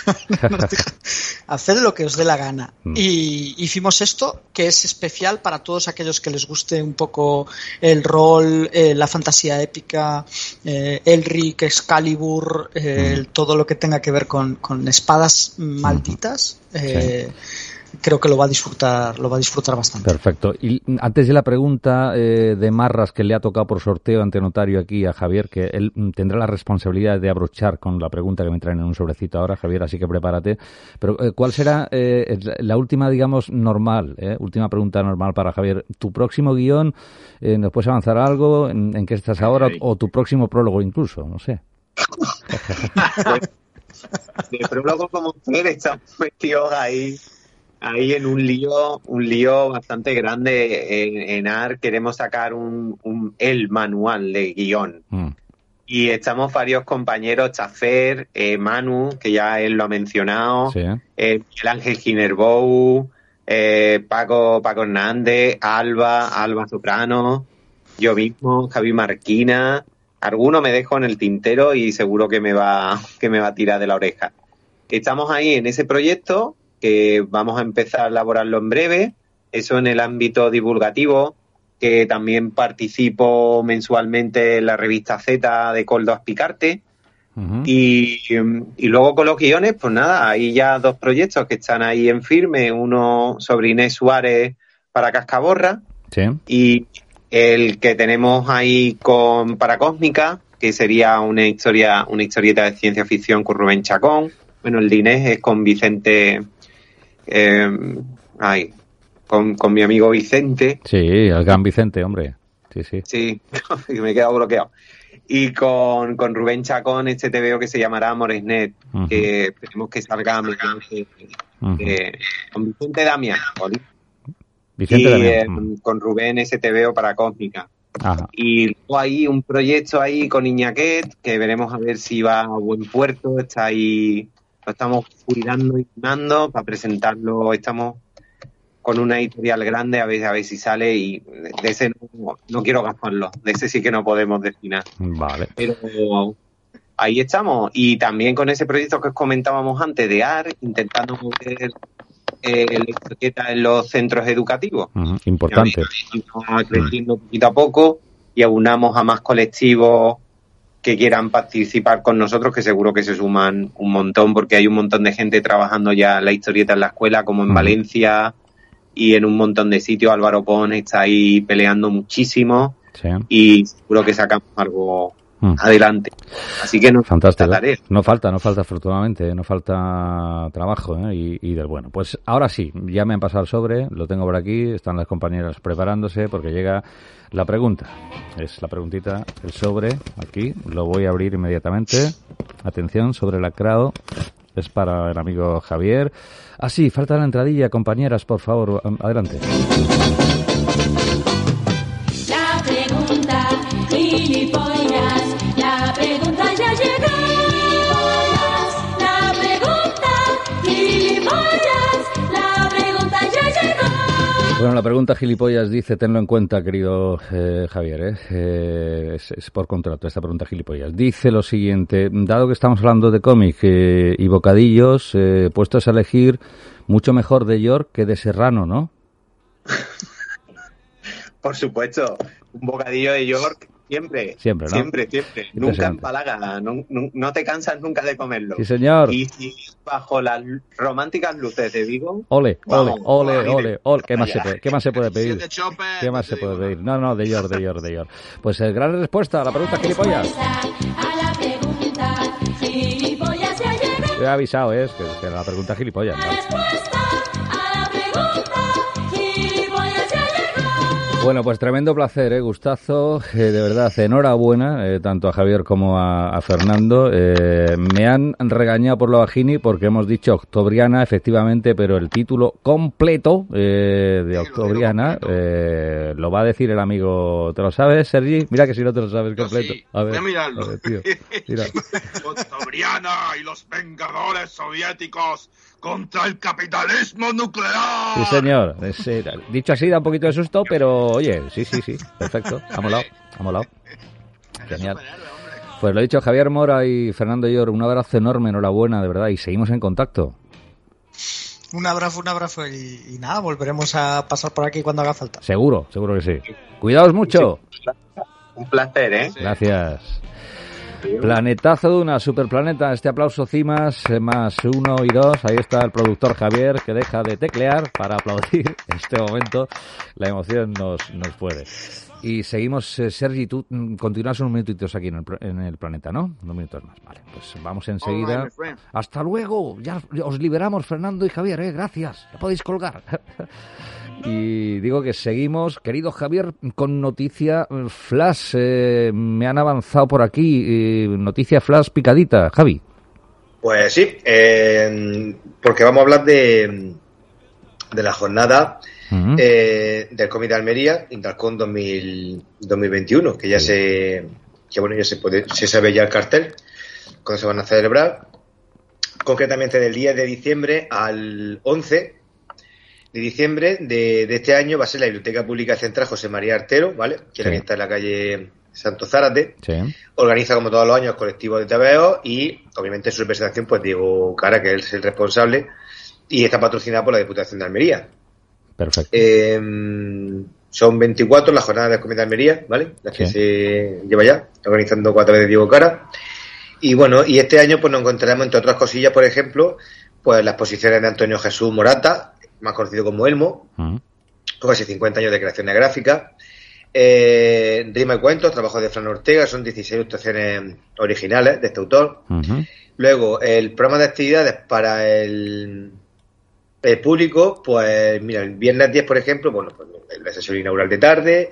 Haced lo que os dé la gana. Y hicimos esto, que es especial para todos aquellos que les guste un poco el rol, la fantasía épica, Elric, Excalibur, todo lo que tenga que ver con espadas malditas. Creo que lo va a disfrutar bastante. Perfecto. Y antes de la pregunta de Marras, que le ha tocado por sorteo ante notario aquí a Javier, que él tendrá la responsabilidad de abrochar con la pregunta que me traen en un sobrecito ahora, Javier, así que prepárate. Pero ¿cuál será la última, digamos, última pregunta normal para Javier? ¿Tu próximo guión, nos puedes avanzar algo? ¿En qué estás ahora? ¿O tu próximo prólogo incluso? No sé. De prólogo como mujer estamos metidos ahí en un lío bastante grande. En AR queremos sacar el manual de guión. Y estamos varios compañeros, Chafer, Manu, que ya él lo ha mencionado, Miguel Ángel Ginerbou, Paco Hernández, Alba Soprano, yo mismo, Javi Marquina. Alguno me dejo en el tintero y seguro que me va a tirar de la oreja. Estamos ahí en ese proyecto que vamos a empezar a elaborarlo en breve. Eso en el ámbito divulgativo, que también participo mensualmente en la revista Z de Coldo Aspicarte. Y luego con los guiones, pues nada, hay ya 2 proyectos que están ahí en firme. Uno sobre Inés Suárez para Cascaborra. Y el que tenemos ahí para Cósmica, que sería una historieta de ciencia ficción con Rubén Chacón. Bueno, el de Inés es con Vicente, con mi amigo Vicente. Sí, el gran Vicente, hombre. Sí, me he quedado bloqueado. Y con Rubén Chacón, este TVO que se llamará Moresnet, que esperemos que salga con Vicente Damián. Con Rubén STVO para Cósmica. Y luego hay un proyecto ahí con Iñaquet que veremos a ver si va a buen puerto. Está ahí, lo estamos cuidando y mimando para presentarlo. Estamos con una editorial grande a ver si sale, y de ese no quiero gastarlo, de ese sí que no podemos destinar. Vale. Pero ahí estamos, y también con ese proyecto que os comentábamos antes de AR, intentando mover la historieta en los centros educativos. Importante. Estamos creciendo poquito a poco y aunamos a más colectivos que quieran participar con nosotros, que seguro que se suman un montón, porque hay un montón de gente trabajando ya la historieta en la escuela, como en Valencia y en un montón de sitios. Álvaro Pons está ahí peleando muchísimo y seguro que sacamos adelante. Así que no fantástico. No falta afortunadamente, no falta trabajo, y del bueno. Pues ahora sí, ya me han pasado el sobre, lo tengo por aquí, están las compañeras preparándose porque llega la pregunta. Es la preguntita, el sobre, aquí, lo voy a abrir inmediatamente. Atención, sobre lacrado, es para el amigo Javier. Ah, sí, falta la entradilla, compañeras, por favor, adelante. La pregunta, gilipollas, la pregunta ya llegó. La pregunta, gilipollas, la pregunta ya llegó. Bueno, la pregunta gilipollas dice, tenlo en cuenta, querido Javier, es por contrato esta pregunta gilipollas. Dice lo siguiente, dado que estamos hablando de cómic y bocadillos, puestos a elegir, mucho mejor de York que de Serrano, ¿no? Por supuesto, un bocadillo de York siempre, ¿no? Siempre. Nunca empalaga, no te cansas nunca de comerlo. Sí, señor. Y bajo las románticas luces de Vigo. Ole. ¿Qué más se puede pedir? ¿Qué más se puede pedir? No, de York. Pues gran respuesta a la pregunta gilipollas. Te he avisado, que la pregunta gilipollas. Bueno, pues tremendo placer, gustazo, de verdad, enhorabuena, tanto a Javier como a Fernando. Me han regañado por lo bajini porque hemos dicho Octobriana, efectivamente, pero el título completo de Octobriana lo va a decir el amigo. ¿Te lo sabes, Sergi? Mira que si no te lo sabes completo. Sí. A ver, voy a mirarlo. A ver, tío. Mira. Octobriana y los Vengadores Soviéticos contra el capitalismo nuclear. Sí, señor. Dicho así da un poquito de susto, pero oye, sí, perfecto. Ha molado. Genial. Pues lo dicho, Javier Mora y Fernando Llor, un abrazo enorme, enhorabuena, de verdad, y seguimos en contacto. Un abrazo y nada, volveremos a pasar por aquí cuando haga falta. Seguro que sí. Cuidaos mucho. Un placer, Gracias. Planetazo de una superplaneta, este aplauso Cimas, más 1 y 2, ahí está el productor Javier que deja de teclear para aplaudir en este momento, la emoción nos puede. Y seguimos, Sergi, tú continúas unos minutitos aquí en el planeta, ¿no? Unos minutos más, vale, pues vamos enseguida. Hasta luego, ya os liberamos Fernando y Javier, gracias, ya podéis colgar. Y digo que seguimos, querido Javier, con noticia flash. Me han avanzado por aquí, noticia flash picadita, Javi. Pues sí, porque vamos a hablar de la jornada del cómic de Almería, Intercon 2021, que ya se sabe ya el cartel, cuando se van a celebrar, concretamente del 10 de diciembre al 11 de diciembre de este año va a ser la Biblioteca Pública Central José María Artero, ¿vale? Que es la que está en la calle Santo Zárate. Sí. Organiza, como todos los años, colectivos de TVO y, obviamente, en su representación, pues Diego Cara, que es el responsable, y está patrocinada por la Diputación de Almería. Perfecto. Son 24 las jornadas del Comité de Almería, ¿vale? Las que se lleva ya, organizando 4 veces Diego Cara. Y bueno, y este año pues nos encontraremos, entre otras cosillas, por ejemplo, pues las exposiciones de Antonio Jesús Morata, más conocido como Elmo, con casi 50 años de creaciones gráficas. Rima y cuentos, trabajos de Fran Ortega, son 16 ilustraciones originales de este autor. Luego, el programa de actividades para el público, pues mira, el viernes 10, por ejemplo, bueno, pues la sesión inaugural de tarde.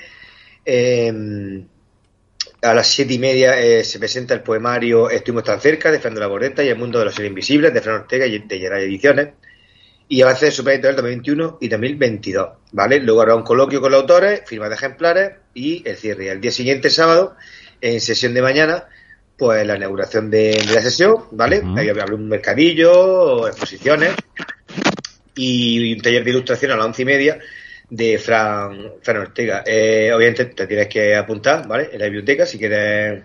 A las 7:30 se presenta el poemario Estuvimos tan cerca, de Fernando Laboreta, y El mundo de los seres invisibles, de Fran Ortega y de Geray Ediciones. Y avance de Super Editorial 2021 y 2022, ¿vale? Luego habrá un coloquio con los autores, firma de ejemplares y el cierre. Al día siguiente, sábado, en sesión de mañana, pues la inauguración de la sesión, ¿vale? Ahí habrá un mercadillo, exposiciones y un taller de ilustración a las 11:30 de Fran Ortega. Obviamente te tienes que apuntar, ¿vale? En la biblioteca si quieres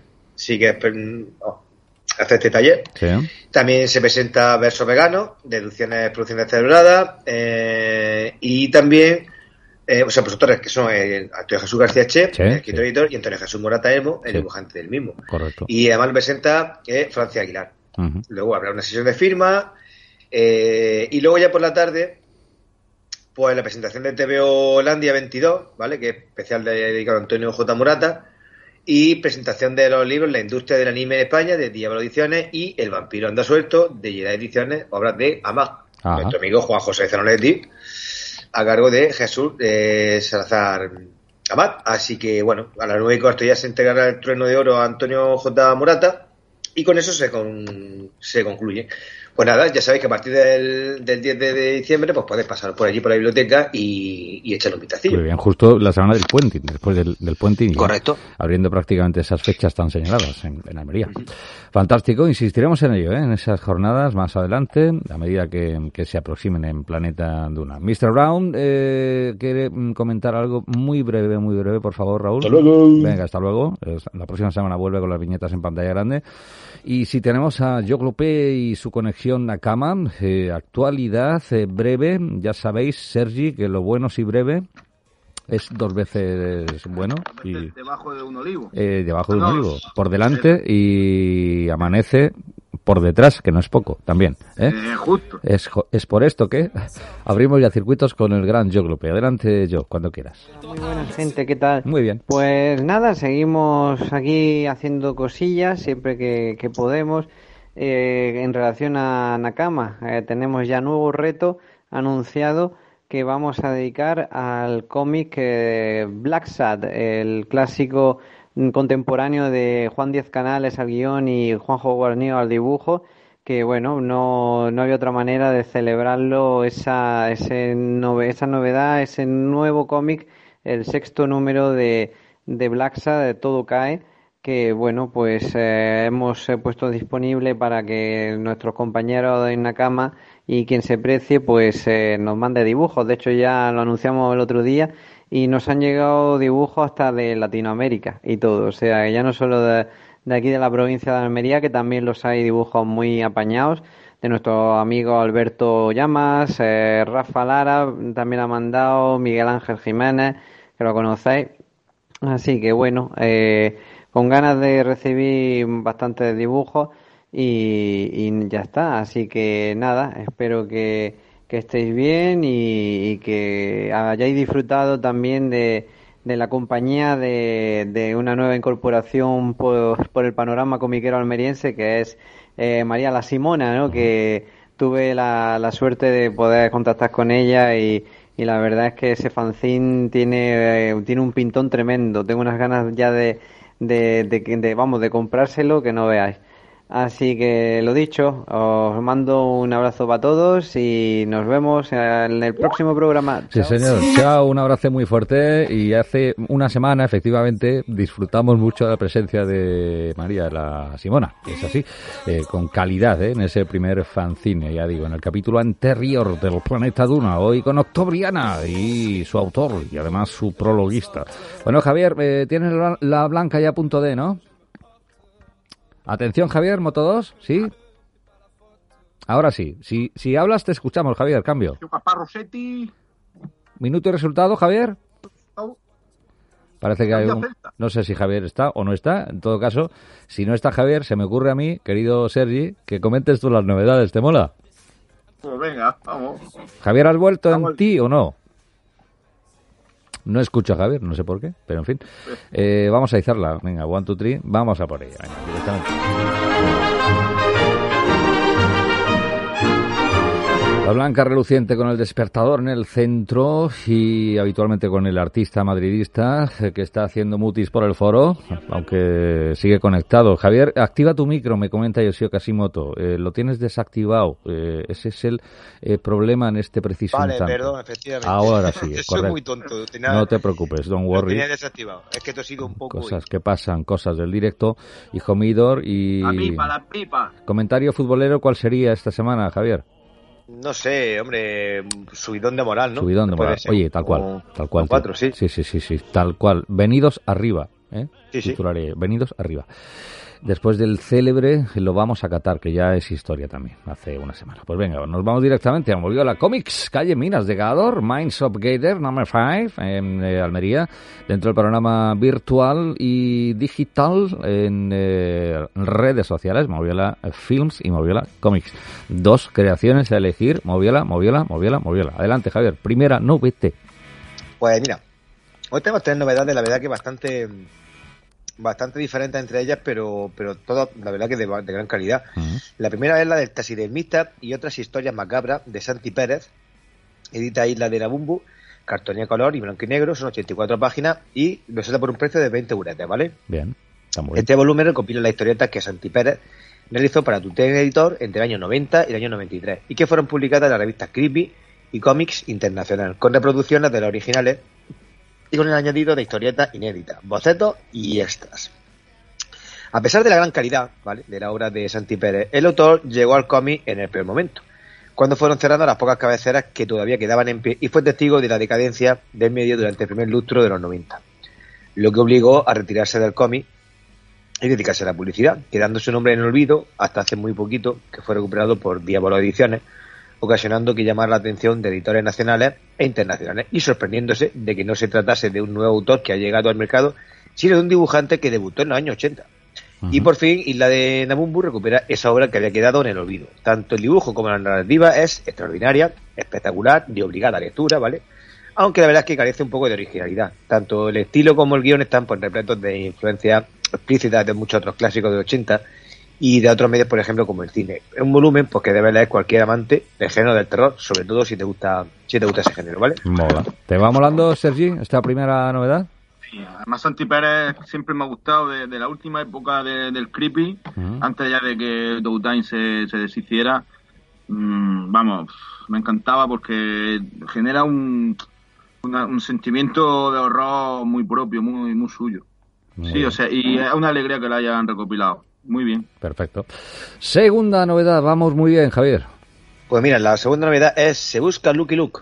hacer este taller. Sí. También se presenta Versos Veganos, Deducciones, Producciones Celebradas, y también pues autores que son Antonio Jesús García Che, el escritor editor, y Antonio Jesús Morata Elmo, el dibujante del mismo. Correcto. Y además lo presenta Francia Aguilar. Luego habrá una sesión de firma, y luego ya por la tarde, pues la presentación de TVO Holandia 22, ¿vale? Que es especial dedicado a Antonio J. Morata. y presentación de los libros La industria del anime en España, de Diablo Ediciones, y El vampiro anda suelto, de Jedi Ediciones, obras de Amag, nuestro amigo Juan José Zanoletti, a cargo de Jesús Salazar Amag. Así que, bueno, a las 9:15 ya se entregará el Trueno de Oro a Antonio J. Morata, y con eso se concluye. Pues nada, ya sabéis que a partir del 10 de diciembre pues podéis pasar por allí, por la biblioteca, y echarle un vistacillo. Muy bien, justo la semana del puente, después del puente. Correcto. Abriendo prácticamente esas fechas tan señaladas en Almería. Fantástico, insistiremos en ello, en esas jornadas más adelante, a medida que se aproximen en Planeta Duna. Mr. Brown, ¿quiere comentar algo muy breve, por favor, Raúl? Hasta luego. Venga, hasta luego. La próxima semana vuelve con las viñetas en pantalla grande. Y si tenemos a Joglope y su conexión a Cama, actualidad breve, ya sabéis, Sergi, que lo bueno si breve es 2 veces bueno. Y debajo de un olivo. Debajo de un olivo, por delante, y amanece por detrás, que no es poco, también. Justo. Es por esto que abrimos ya circuitos con el gran Joglope. Adelante, Joe, cuando quieras. Muy buena gente, ¿qué tal? Muy bien. Pues nada, seguimos aquí haciendo cosillas siempre que podemos. En relación a Nakama, tenemos ya nuevo reto anunciado que vamos a dedicar al cómic Black Sad, el clásico contemporáneo de Juan Díaz Canales al guión y Juanjo Guarnido al dibujo, que bueno, no había otra manera de celebrarlo, esa novedad, ese nuevo cómic, el 6º número de Black Sad, de Todo Cae, que bueno, pues hemos puesto disponible para que nuestros compañeros de Nakama y quien se precie pues nos mande dibujos. De hecho ya lo anunciamos el otro día y nos han llegado dibujos hasta de Latinoamérica y todo, o sea, ya no solo de aquí de la provincia de Almería, que también los hay dibujos muy apañados, de nuestro amigo Alberto Llamas, Rafa Lara también ha mandado, Miguel Ángel Jiménez, que lo conocéis. Así que bueno, con ganas de recibir bastantes dibujos y ya está. Así que nada, espero que estéis bien y que hayáis disfrutado también de la compañía de una nueva incorporación por el panorama comiquero almeriense, que es María la Simona, ¿no? Que tuve la suerte de poder contactar con ella y la verdad es que ese fanzine tiene un pintón tremendo. Tengo unas ganas ya de comprárselo que no veáis. Así que lo dicho, os mando un abrazo para todos y nos vemos en el próximo programa. Sí, señor. Chao, un abrazo muy fuerte. Y hace una semana, efectivamente, disfrutamos mucho de la presencia de María la Simona. Es así, con calidad, en ese primer fanzine, ya digo, en el capítulo anterior del Planeta Duna, hoy con Octobriana y su autor y además su prologuista. Bueno, Javier, tienes la blanca ya a punto de, ¿no? Atención, Javier, Moto 2, ¿sí? Ahora sí. Si hablas, te escuchamos, Javier, cambio. Papá Rossetti. Minuto y resultado, Javier. Parece que hay no sé si Javier está o no está. En todo caso, si no está Javier, se me ocurre a mí, querido Sergi, que comentes tú las novedades. ¿Te mola? Pues venga, vamos. ¿Javier, has vuelto en ti o no? No escucho a Javier, no sé por qué, pero en fin. Vamos a izarla. Venga, 1, 2, 3, vamos a por ella. Venga, directamente. La blanca reluciente con el despertador en el centro y habitualmente con el artista madridista que está haciendo mutis por el foro, aunque sigue conectado. Javier, activa tu micro, me comenta Yoshio Kashimoto. Lo tienes desactivado. Ese es el problema en este preciso instante. Vale, perdón, efectivamente. Ahora sí, es correcto. Soy muy tonto. No te preocupes, don't worry. Lo tenía desactivado. Es que te sigo un poco. Cosas que pasan, cosas del directo. Hijo Midor y... La pipa. Comentario futbolero, ¿cuál sería esta semana, Javier? No sé, hombre, subidón de moral, ¿no? Subidón de moral. Oye, tal cual. 4, sí. Sí, tal cual. Venidos arriba, Sí. Titularé, venidos arriba. Después del célebre, lo vamos a catar, que ya es historia también, hace una semana. Pues venga, nos vamos directamente a Moviola Comics, calle Minas de Gador, Minds of Gator, number 5, en Almería, dentro del programa virtual y digital en redes sociales, Moviola Films y Moviola Comics. 2 creaciones a elegir, Moviola. Adelante, Javier, primera novedad. Pues mira, hoy tenemos 3 novedades, la verdad que bastante bastante diferentes entre ellas, pero todas, la verdad, que de gran calidad. La primera es la del taxidermista y otras historias macabras, de Santi Pérez, edita Isla de Nabumbu, cartonía color y blanco y negro, son 84 páginas y lo sale por un precio de 20 euretes, ¿vale? Bien, está muy bien. Este volumen recopila las historietas que Santi Pérez realizó para Tutén Editor entre el año 90 y el año 93 y que fueron publicadas en la revista Creepy y Comics Internacional, con reproducciones de las originales y con el añadido de historietas inéditas, bocetos y extras. A pesar de la gran calidad, ¿vale?, de la obra de Santi Pérez, el autor llegó al cómic en el peor momento, cuando fueron cerrando las pocas cabeceras que todavía quedaban en pie, y fue testigo de la decadencia del medio durante el primer lustro de los 90, lo que obligó a retirarse del cómic y dedicarse a la publicidad, quedando su nombre en el olvido hasta hace muy poquito, que fue recuperado por Diablo Ediciones, ocasionando que llamara la atención de editores nacionales e internacionales y sorprendiéndose de que no se tratase de un nuevo autor que ha llegado al mercado, sino de un dibujante que debutó en los años 80. Y por fin Isla de Nabumbu recupera esa obra que había quedado en el olvido. Tanto el dibujo como la narrativa es extraordinaria, espectacular, de obligada lectura, ¿vale? Aunque la verdad es que carece un poco de originalidad. Tanto el estilo como el guión están repletos de influencias explícitas de muchos otros clásicos de 80 y de otros medios, por ejemplo, como el cine. Es un volumen pues que debe leer cualquier amante del género del terror, sobre todo si te gusta ese género, ¿vale? Mola. ¿Te va molando, Sergi, esta primera novedad? Sí, además Santi Pérez siempre me ha gustado de la última época del Creepy, antes ya de que Doutine se deshiciera. Vamos, me encantaba porque genera un sentimiento de horror muy propio, muy suyo. Muy bien. O sea, y es una alegría que la hayan recopilado. Muy bien. Perfecto. Segunda novedad, vamos muy bien, Javier. Pues mira, la segunda novedad es Se busca Lucky Luke,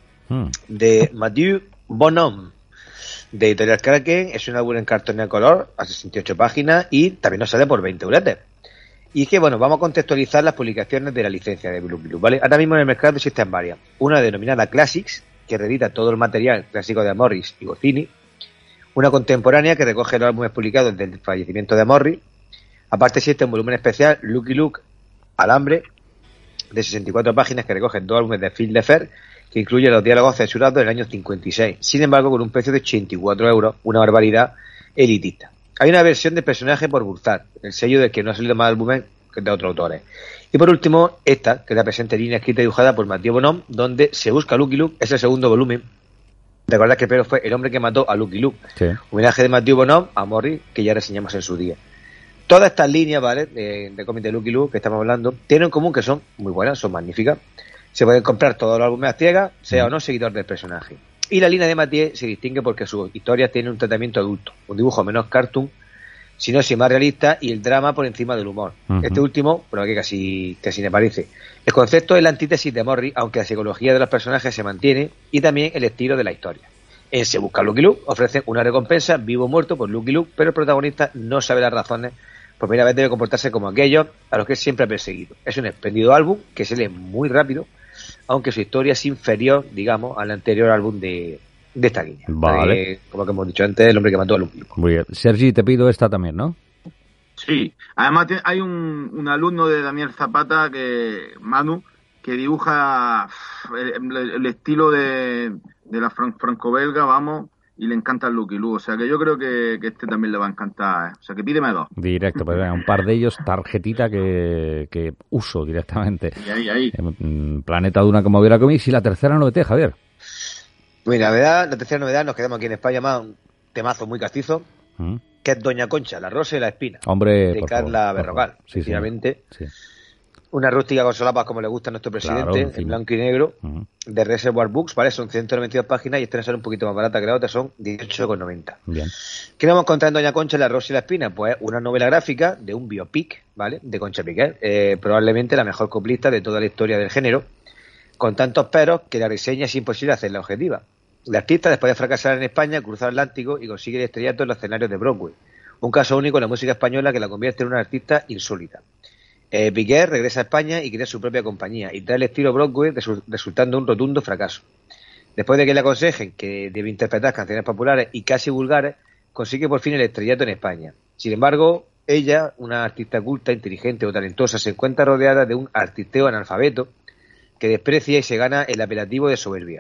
de Mathieu Bonhomme, de Editorial Kraken. Es un álbum en cartonía color a 68 páginas y también nos sale por 20 euretes. Y es que, bueno, vamos a contextualizar las publicaciones de la licencia de Lucky Luke, ¿vale? Ahora mismo en el mercado existen varias. Una denominada Classics, que reedita todo el material clásico de Morris y Goscinny. Una contemporánea que recoge los álbumes publicados desde el fallecimiento de Morris. Aparte existe un volumen especial, Lucky Luke Alambre, de 64 páginas que recogen 2 álbumes de Phil Lefebvre, que incluye los diálogos censurados del año 56. Sin embargo, con un precio de 84 euros, una barbaridad elitista. Hay una versión del personaje por Burzard, el sello del que no ha salido más álbumes que de otros autores. Y por último, esta, que es la presente línea escrita y dibujada por Mathieu Bonhomme, donde Se busca Lucky Luke, es el segundo volumen. Recordad que Pedro fue el hombre que mató a Lucky Luke. Sí. Homenaje de Mathieu Bonhomme a Morris, que ya reseñamos en su día. Todas estas líneas, ¿vale?, de cómic de Lucky Luke que estamos hablando, tienen en común que son muy buenas, son magníficas. Se pueden comprar todos los álbumes a ciegas, sea o no seguidor del personaje. Y la línea de Mathieu se distingue porque sus historias tienen un tratamiento adulto, un dibujo menos cartoon, sino sí más realista, y el drama por encima del humor. Este último, pero que casi me parece. El concepto es la antítesis de Morris, aunque la psicología de los personajes se mantiene, y también el estilo de la historia. En Se busca Lucky Luke ofrecen una recompensa vivo o muerto por Lucky Luke, pero el protagonista no sabe las razones. Por primera vez debe comportarse como aquellos a los que siempre ha perseguido. Es un espléndido álbum que se lee muy rápido, aunque su historia es inferior, digamos, al anterior álbum de esta línea. Vale. Como que hemos dicho antes, el hombre que mató a Lucky Luke. Muy bien. Sergi, te pido esta también, ¿no? Sí. Además hay un alumno de Daniel Zapata, Manu, que dibuja el estilo de la franco-belga, vamos, y le encanta el Lucky Luke. O sea que yo creo que este también le va a encantar, ¿eh? O sea que pídeme 2. Directo, pues venga, un par de ellos, tarjetita que uso directamente. Y ahí. Planeta Duna, como hubiera comido. Y la tercera novedad, Javier. Mira, la tercera novedad, nos quedamos aquí en España más un temazo muy castizo, que es Doña Concha, la rosa y la espina. Hombre, de Carla Berrocal, sí, efectivamente. Sí. Una rústica con solapas como le gusta a nuestro presidente, claro, en blanco y negro, de Reservoir Books, ¿vale? Son 192 páginas y esta sale un poquito más barata que la otra, son 18,90. Bien. ¿Qué vamos a encontrar en Doña Concha, la rosa y la espina? Pues una novela gráfica de un biopic, ¿vale?, de Concha Piquer, probablemente la mejor coplista de toda la historia del género, con tantos peros que la reseña es imposible hacerla objetiva. La artista, después de fracasar en España, cruza el Atlántico y consigue el estrellato en los escenarios de Broadway. Un caso único en la música española que la convierte en una artista insólita. Piquer regresa a España y crea su propia compañía y trae el estilo Broadway, resultando un rotundo fracaso. Después de que le aconsejen que debe interpretar canciones populares y casi vulgares, consigue por fin el estrellato en España. Sin embargo, ella, una artista culta, inteligente o talentosa, se encuentra rodeada de un artisteo analfabeto que desprecia y se gana el apelativo de soberbia.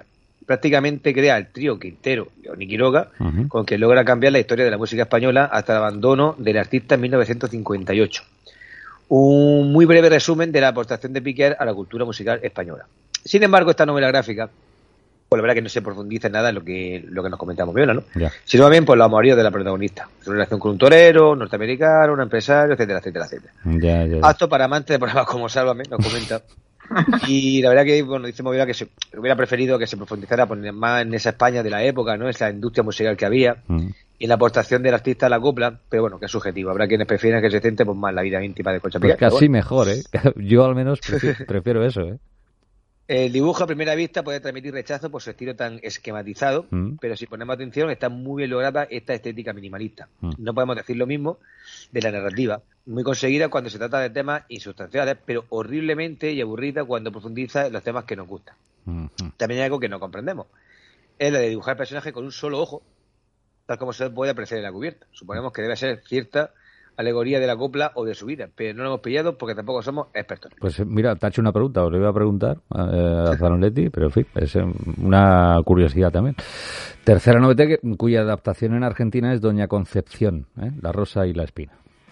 prácticamente crea el trío Quintero y Oni Quiroga, con que logra cambiar la historia de la música española hasta el abandono del artista en 1958. Un muy breve resumen de la aportación de Piquer a la cultura musical española. Sin embargo, esta novela gráfica, pues la verdad que no se profundiza en nada en lo que nos comentamos Viola, ¿no? Ya. Sino bien por los amoríos de la protagonista, su relación con un torero, norteamericano, un empresario, etcétera, etcétera, etcétera. Ya. Apto para amantes de programas como Sálvame, nos comenta. Y la verdad que, bueno, dice Moviola que se hubiera preferido que se profundizara más en esa España de la época, ¿no? Esa industria musical que había, y la aportación del artista a la copla, pero bueno, que es subjetivo. Habrá quienes prefieren que se centre pues, más en la vida íntima de Concha Piquer. Pues casi mejor, ¿eh? Yo al menos prefiero eso, ¿eh? El dibujo a primera vista puede transmitir rechazo por su estilo tan esquematizado, pero si ponemos atención está muy bien lograda esta estética minimalista. No podemos decir lo mismo de la narrativa, muy conseguida cuando se trata de temas insustanciales, pero horriblemente y aburrida cuando profundiza en los temas que nos gustan. También hay algo que no comprendemos, es la de dibujar el personaje con un solo ojo, tal como se puede apreciar en la cubierta. Suponemos que debe ser cierta alegoría de la copla o de su vida, pero no lo hemos pillado porque tampoco somos expertos. Pues mira, te ha hecho una pregunta, os le iba a preguntar a Zanoletti, pero en fin, es una curiosidad también. Tercera novela cuya adaptación en Argentina es Doña Concepción, La Rosa y la Espina.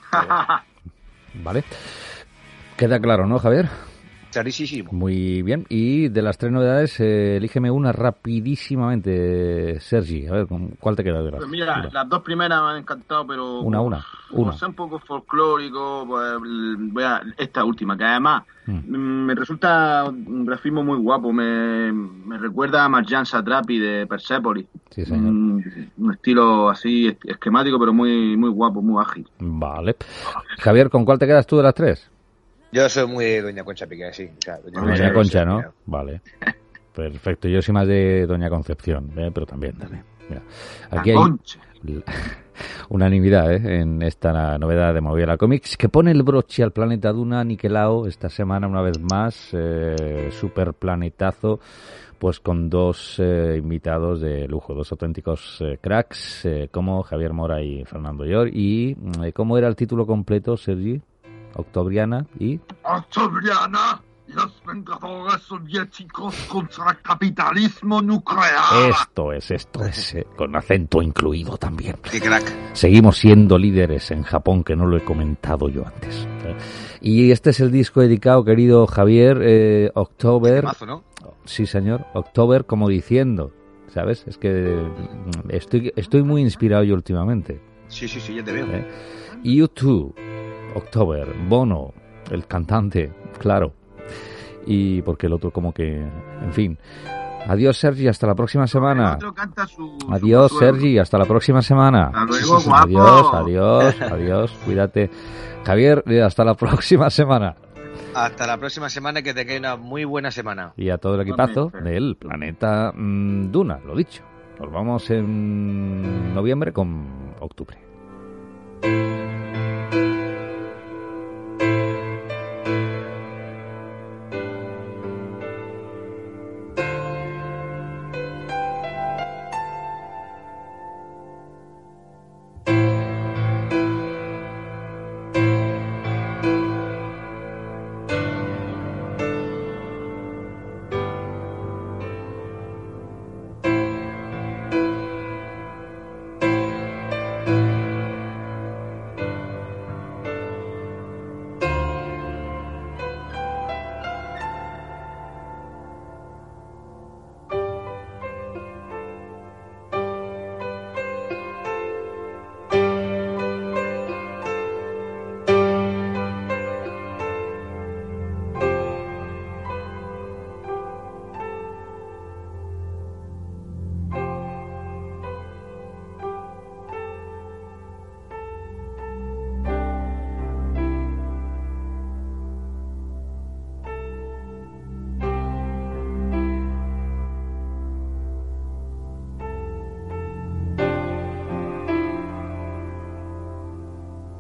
Vale. Queda claro, ¿no, Javier? Clarísimo. Muy bien. Y de las tres novedades, elígeme una rapidísimamente, Sergi. A ver, ¿cuál te queda? Pues mira, las dos primeras me han encantado, pero... Una. Como sea un poco folclórico, pues voy a esta última, que además me resulta un grafismo muy guapo. Me recuerda a Marjan Satrapi de Persepolis. Sí, señor. Un estilo así esquemático, pero muy, muy guapo, muy ágil. Vale. Javier, ¿con cuál te quedas tú de las tres? Yo soy muy de Doña Concha Piquer, sí. O sea, Doña Concha, ¿no? Vale. Perfecto. Yo soy más de Doña Concepción, pero también. Mira, aquí hay unanimidad en esta novedad de Moviola Comics, que pone el broche al Planeta Duna aniquilado esta semana una vez más. Super planetazo, pues con dos invitados de lujo, dos auténticos cracks, como Javier Mora y Fernando Llor. ¿Y cómo era el título completo, Sergi? Octobriana y... Octobriana, los Vengadores Soviéticos contra el capitalismo nuclear. Esto es, con acento incluido también. ¡Qué crack! Seguimos siendo líderes en Japón, que no lo he comentado yo antes. Y este es el disco dedicado, querido Javier, October... Mazo, ¿no? Sí, señor, October como diciendo, ¿sabes? Es que estoy muy inspirado yo últimamente. Sí, ya te veo. U2, October, Bono, el cantante, claro. Y porque el otro como que... En fin. Adiós, Sergi, hasta la próxima semana. Adiós, Sergi, hasta la próxima semana. Hasta luego, Adiós, cuídate. Javier, hasta la próxima semana. Hasta la próxima semana, que tengáis una muy buena semana. Y a todo el equipazo del Planeta Duna, lo dicho. Nos vamos en noviembre con octubre.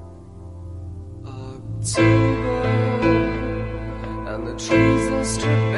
October, and the trees are stripped